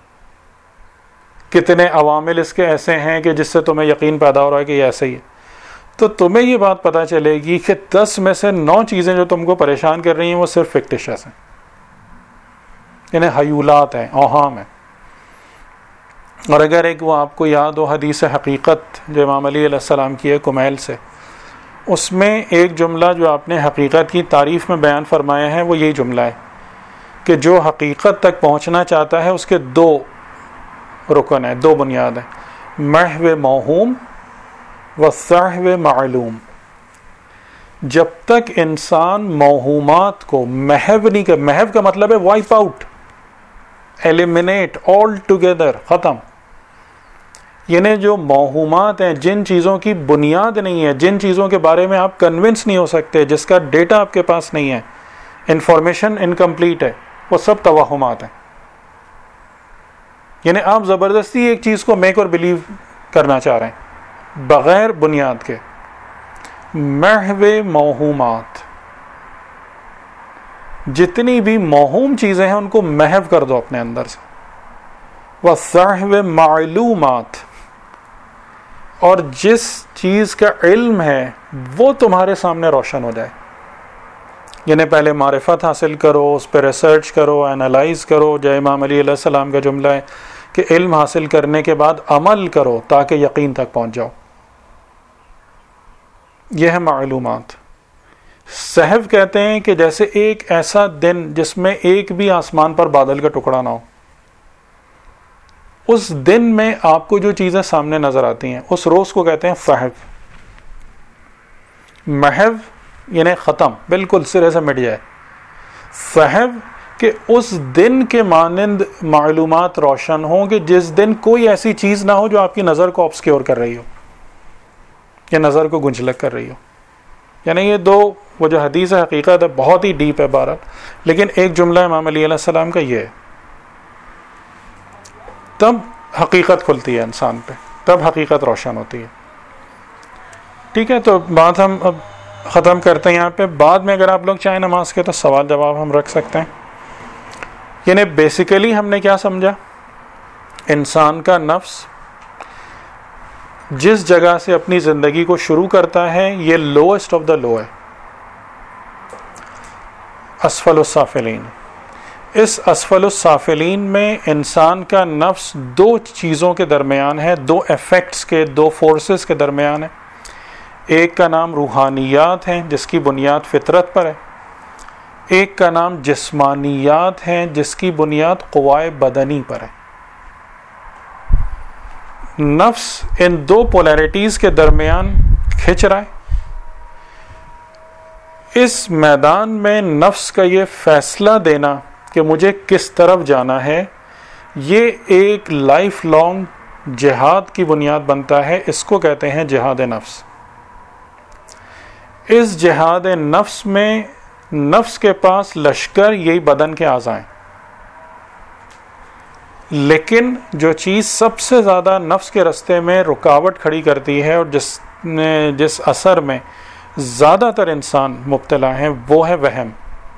کتنے عوامل اس کے ایسے ہیں کہ جس سے تمہیں یقین پیدا ہو رہا ہے کہ یہ ایسا ہی ہے. تو تمہیں یہ بات پتہ چلے گی کہ دس میں سے نو چیزیں جو تم کو پریشان کر رہی ہیں وہ صرف فکٹیشس ہیں, یعنی حیولات ہیں, اوہام ہیں. اور اگر ایک وہ آپ کو یاد ہو حدیث حقیقت جو امام علی علیہ السلام کی ہے کمیل سے, اس میں ایک جملہ جو آپ نے حقیقت کی تعریف میں بیان فرمایا ہے وہ یہی جملہ ہے کہ جو حقیقت تک پہنچنا چاہتا ہے اس کے دو رکن ہیں, دو بنیاد ہیں, محو موہوم و صحو معلوم. جب تک انسان موہومات کو محو نہیں کر, محو کا مطلب ہے wipe out, eliminate, altogether, ختم. یعنی جو موہومات ہیں, جن چیزوں کی بنیاد نہیں ہے, جن چیزوں کے بارے میں آپ کنونس نہیں ہو سکتے, جس کا ڈیٹا آپ کے پاس نہیں ہے, انفارمیشن انکمپلیٹ ہے, وہ سب توہمات ہیں. یعنی آپ زبردستی ایک چیز کو میک اور بلیو کرنا چاہ رہے ہیں بغیر بنیاد کے. محو موہومات, جتنی بھی موہوم چیزیں ہیں ان کو محو کر دو اپنے اندر سے. وَصَحْوِ معلومات, اور جس چیز کا علم ہے وہ تمہارے سامنے روشن ہو جائے. یعنی پہلے معرفت حاصل کرو, اس پہ ریسرچ کرو, انالائز کرو, جو امام علی علیہ السلام کا جملہ ہے کہ علم حاصل کرنے کے بعد عمل کرو تاکہ یقین تک پہنچ جاؤ. یہ ہے معلومات. صحو کہتے ہیں کہ جیسے ایک ایسا دن جس میں ایک بھی آسمان پر بادل کا ٹکڑا نہ ہو, اس دن میں آپ کو جو چیزیں سامنے نظر آتی ہیں اس روز کو کہتے ہیں صحو. محو یعنی ختم, بالکل سرے سے مٹ جائے. صحو کہ اس دن کے مانند معلومات روشن ہوں کہ جس دن کوئی ایسی چیز نہ ہو جو آپ کی نظر کو آبسکیور کر رہی ہو یا نظر کو گنجلک کر رہی ہو. یعنی یہ دو, وہ جو حدیث حقیقت ہے بہت ہی ڈیپ ہے بہرحال, لیکن ایک جملہ امام علی علیہ السلام کا یہ ہے. تب حقیقت کھلتی ہے انسان پہ, تب حقیقت روشن ہوتی ہے. ٹھیک ہے, تو بات ہم اب ختم کرتے ہیں یہاں پہ. بعد میں اگر آپ لوگ چاہیں نماز کے تو سوال جواب ہم رکھ سکتے ہیں. یعنی بیسیکلی ہم نے کیا سمجھا, انسان کا نفس جس جگہ سے اپنی زندگی کو شروع کرتا ہے یہ لوسٹ آف دا لو ہے, اسفل السافلین. اس اسفل السافلین میں انسان کا نفس دو چیزوں کے درمیان ہے, دو ایفیکٹس کے, دو فورسز کے درمیان ہے. ایک کا نام روحانیات ہیں جس کی بنیاد فطرت پر ہے, ایک کا نام جسمانیات ہیں جس کی بنیاد قوائے بدنی پر ہے. نفس ان دو پولیرٹیز کے درمیان کھنچ رہا ہے. اس میدان میں نفس کا یہ فیصلہ دینا کہ مجھے کس طرف جانا ہے, یہ ایک لائف لانگ جہاد کی بنیاد بنتا ہے. اس کو کہتے ہیں جہاد نفس. اس جہاد نفس میں نفس کے پاس لشکر یہی بدن کے اعضاء ہیں, لیکن جو چیز سب سے زیادہ نفس کے رستے میں رکاوٹ کھڑی کرتی ہے اور جس جس اثر میں زیادہ تر انسان مبتلا ہیں وہ ہے وہم.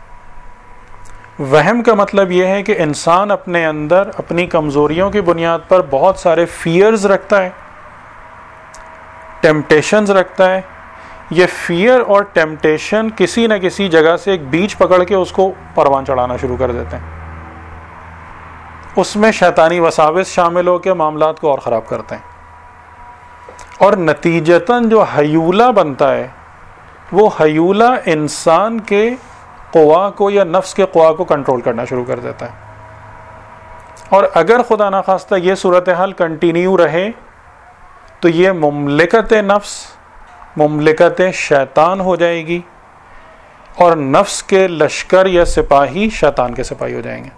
وہم کا مطلب یہ ہے کہ انسان اپنے اندر اپنی کمزوریوں کی بنیاد پر بہت سارے فیئرز رکھتا ہے, ٹیمپٹیشنز رکھتا ہے. یہ فیئر اور ٹیمپٹیشن کسی نہ کسی جگہ سے ایک بیج پکڑ کے اس کو پروان چڑھانا شروع کر دیتے ہیں. اس میں شیطانی وساوس شامل ہو کے معاملات کو اور خراب کرتے ہیں, اور نتیجتاً جو حیولہ بنتا ہے وہ حیولہ انسان کے قوا کو یا نفس کے قوا کو کنٹرول کرنا شروع کر دیتا ہے. اور اگر خدا نخواستہ یہ صورتحال کنٹینیو رہے تو یہ مملکت نفس, مملکت شیطان ہو جائے گی اور نفس کے لشکر یا سپاہی شیطان کے سپاہی ہو جائیں گے.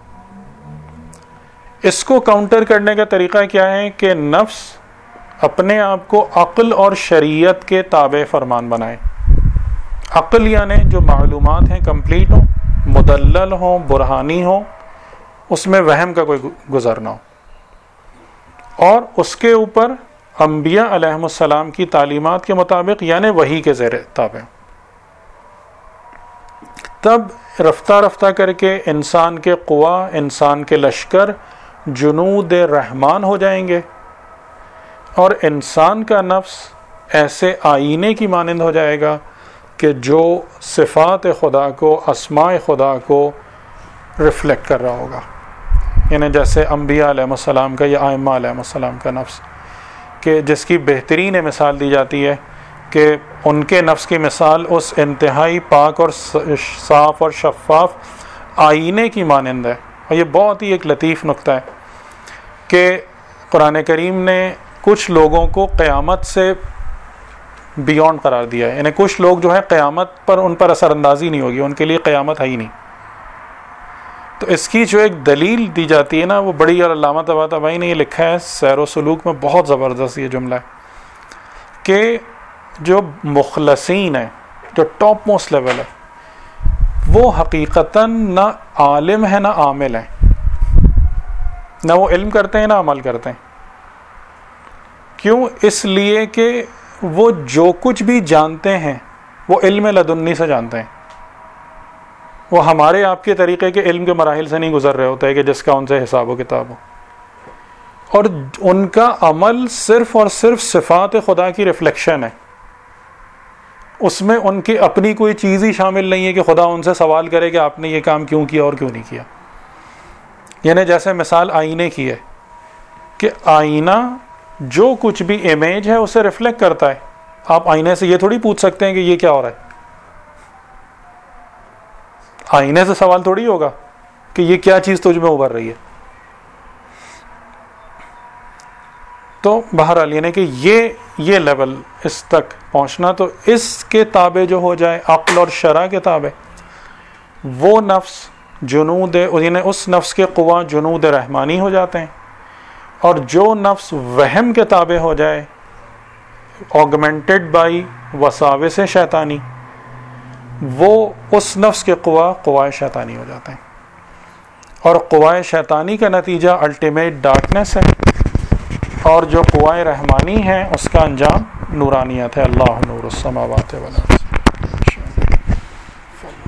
اس کو کاؤنٹر کرنے کا طریقہ کیا ہے کہ نفس اپنے آپ کو عقل اور شریعت کے تابع فرمان بنائے. عقل یعنی جو معلومات ہیں کمپلیٹ ہوں، مدلل ہوں، برہانی ہوں، اس میں وہم کا کوئی گزر نہ ہو، اور اس کے اوپر انبیاء علیہم السلام کی تعلیمات کے مطابق یعنی وحی کے زیر تابع. تب رفتہ رفتہ کر کے انسان کے قوا، انسان کے لشکر جنود رحمان ہو جائیں گے، اور انسان کا نفس ایسے آئینے کی مانند ہو جائے گا کہ جو صفات خدا کو، اسماء خدا کو ریفلیکٹ کر رہا ہوگا. یعنی جیسے انبیاء علیہ السلام کا یا ائمہ علیہ السلام کا نفس، کہ جس کی بہترین مثال دی جاتی ہے کہ ان کے نفس کی مثال اس انتہائی پاک اور صاف اور شفاف آئینے کی مانند ہے. اور یہ بہت ہی ایک لطیف نقطہ ہے کہ قرآن کریم نے کچھ لوگوں کو قیامت سے بیونڈ قرار دیا ہے. یعنی کچھ لوگ جو ہے قیامت پر ان پر اثر اندازی نہیں ہوگی، ان کے لیے قیامت ہے ہی نہیں. تو اس کی جو ایک دلیل دی جاتی ہے نا، وہ بڑی، اور علامہ طباطبائی نے یہ لکھا ہے سیر و سلوک میں، بہت زبردست یہ جملہ ہے کہ جو مخلصین ہیں، جو ٹاپ موسٹ لیول ہے، وہ حقیقتاً نہ عالم ہے نہ عامل ہیں، نہ وہ علم کرتے ہیں نہ عمل کرتے ہیں. کیوں؟ اس لیے کہ وہ جو کچھ بھی جانتے ہیں وہ علم لدنی سے جانتے ہیں. وہ ہمارے آپ کے طریقے کے علم کے مراحل سے نہیں گزر رہے ہوتے ہیں کہ جس کا ان سے حساب و کتاب ہو. اور ان کا عمل صرف اور صرف صفات خدا کی ریفلیکشن ہے. اس میں ان کی اپنی کوئی چیز ہی شامل نہیں ہے کہ خدا ان سے سوال کرے کہ آپ نے یہ کام کیوں کیا اور کیوں نہیں کیا. یعنی جیسے مثال آئینے کی ہے کہ آئینہ جو کچھ بھی امیج ہے اسے ریفلیکٹ کرتا ہے. آپ آئینے سے یہ تھوڑی پوچھ سکتے ہیں کہ یہ کیا ہو رہا ہے. آئینے سے سوال تھوڑی ہوگا کہ یہ کیا چیز تجھ میں ابھر رہی ہے. تو بہرحال یعنی کہ یہ یہ لیول اس تک پہنچنا، تو اس کے تابع جو ہو جائے، عقل اور شرع کے تابع، وہ نفس جنود، یعنی اس نفس کے قوا جنود رحمانی ہو جاتے ہیں. اور جو نفس وہم کے تابع ہو جائے، آگمنٹڈ بائی وساوس شیطانی، وہ اس نفس کے قوا قوائے شیطانی ہو جاتے ہیں. اور قوائے شیطانی کا نتیجہ الٹیمیٹ ڈارکنیس ہے، اور جو قوائے رحمانی ہیں اس کا انجام نورانیت ہے. اللہ نور السماوات والارض.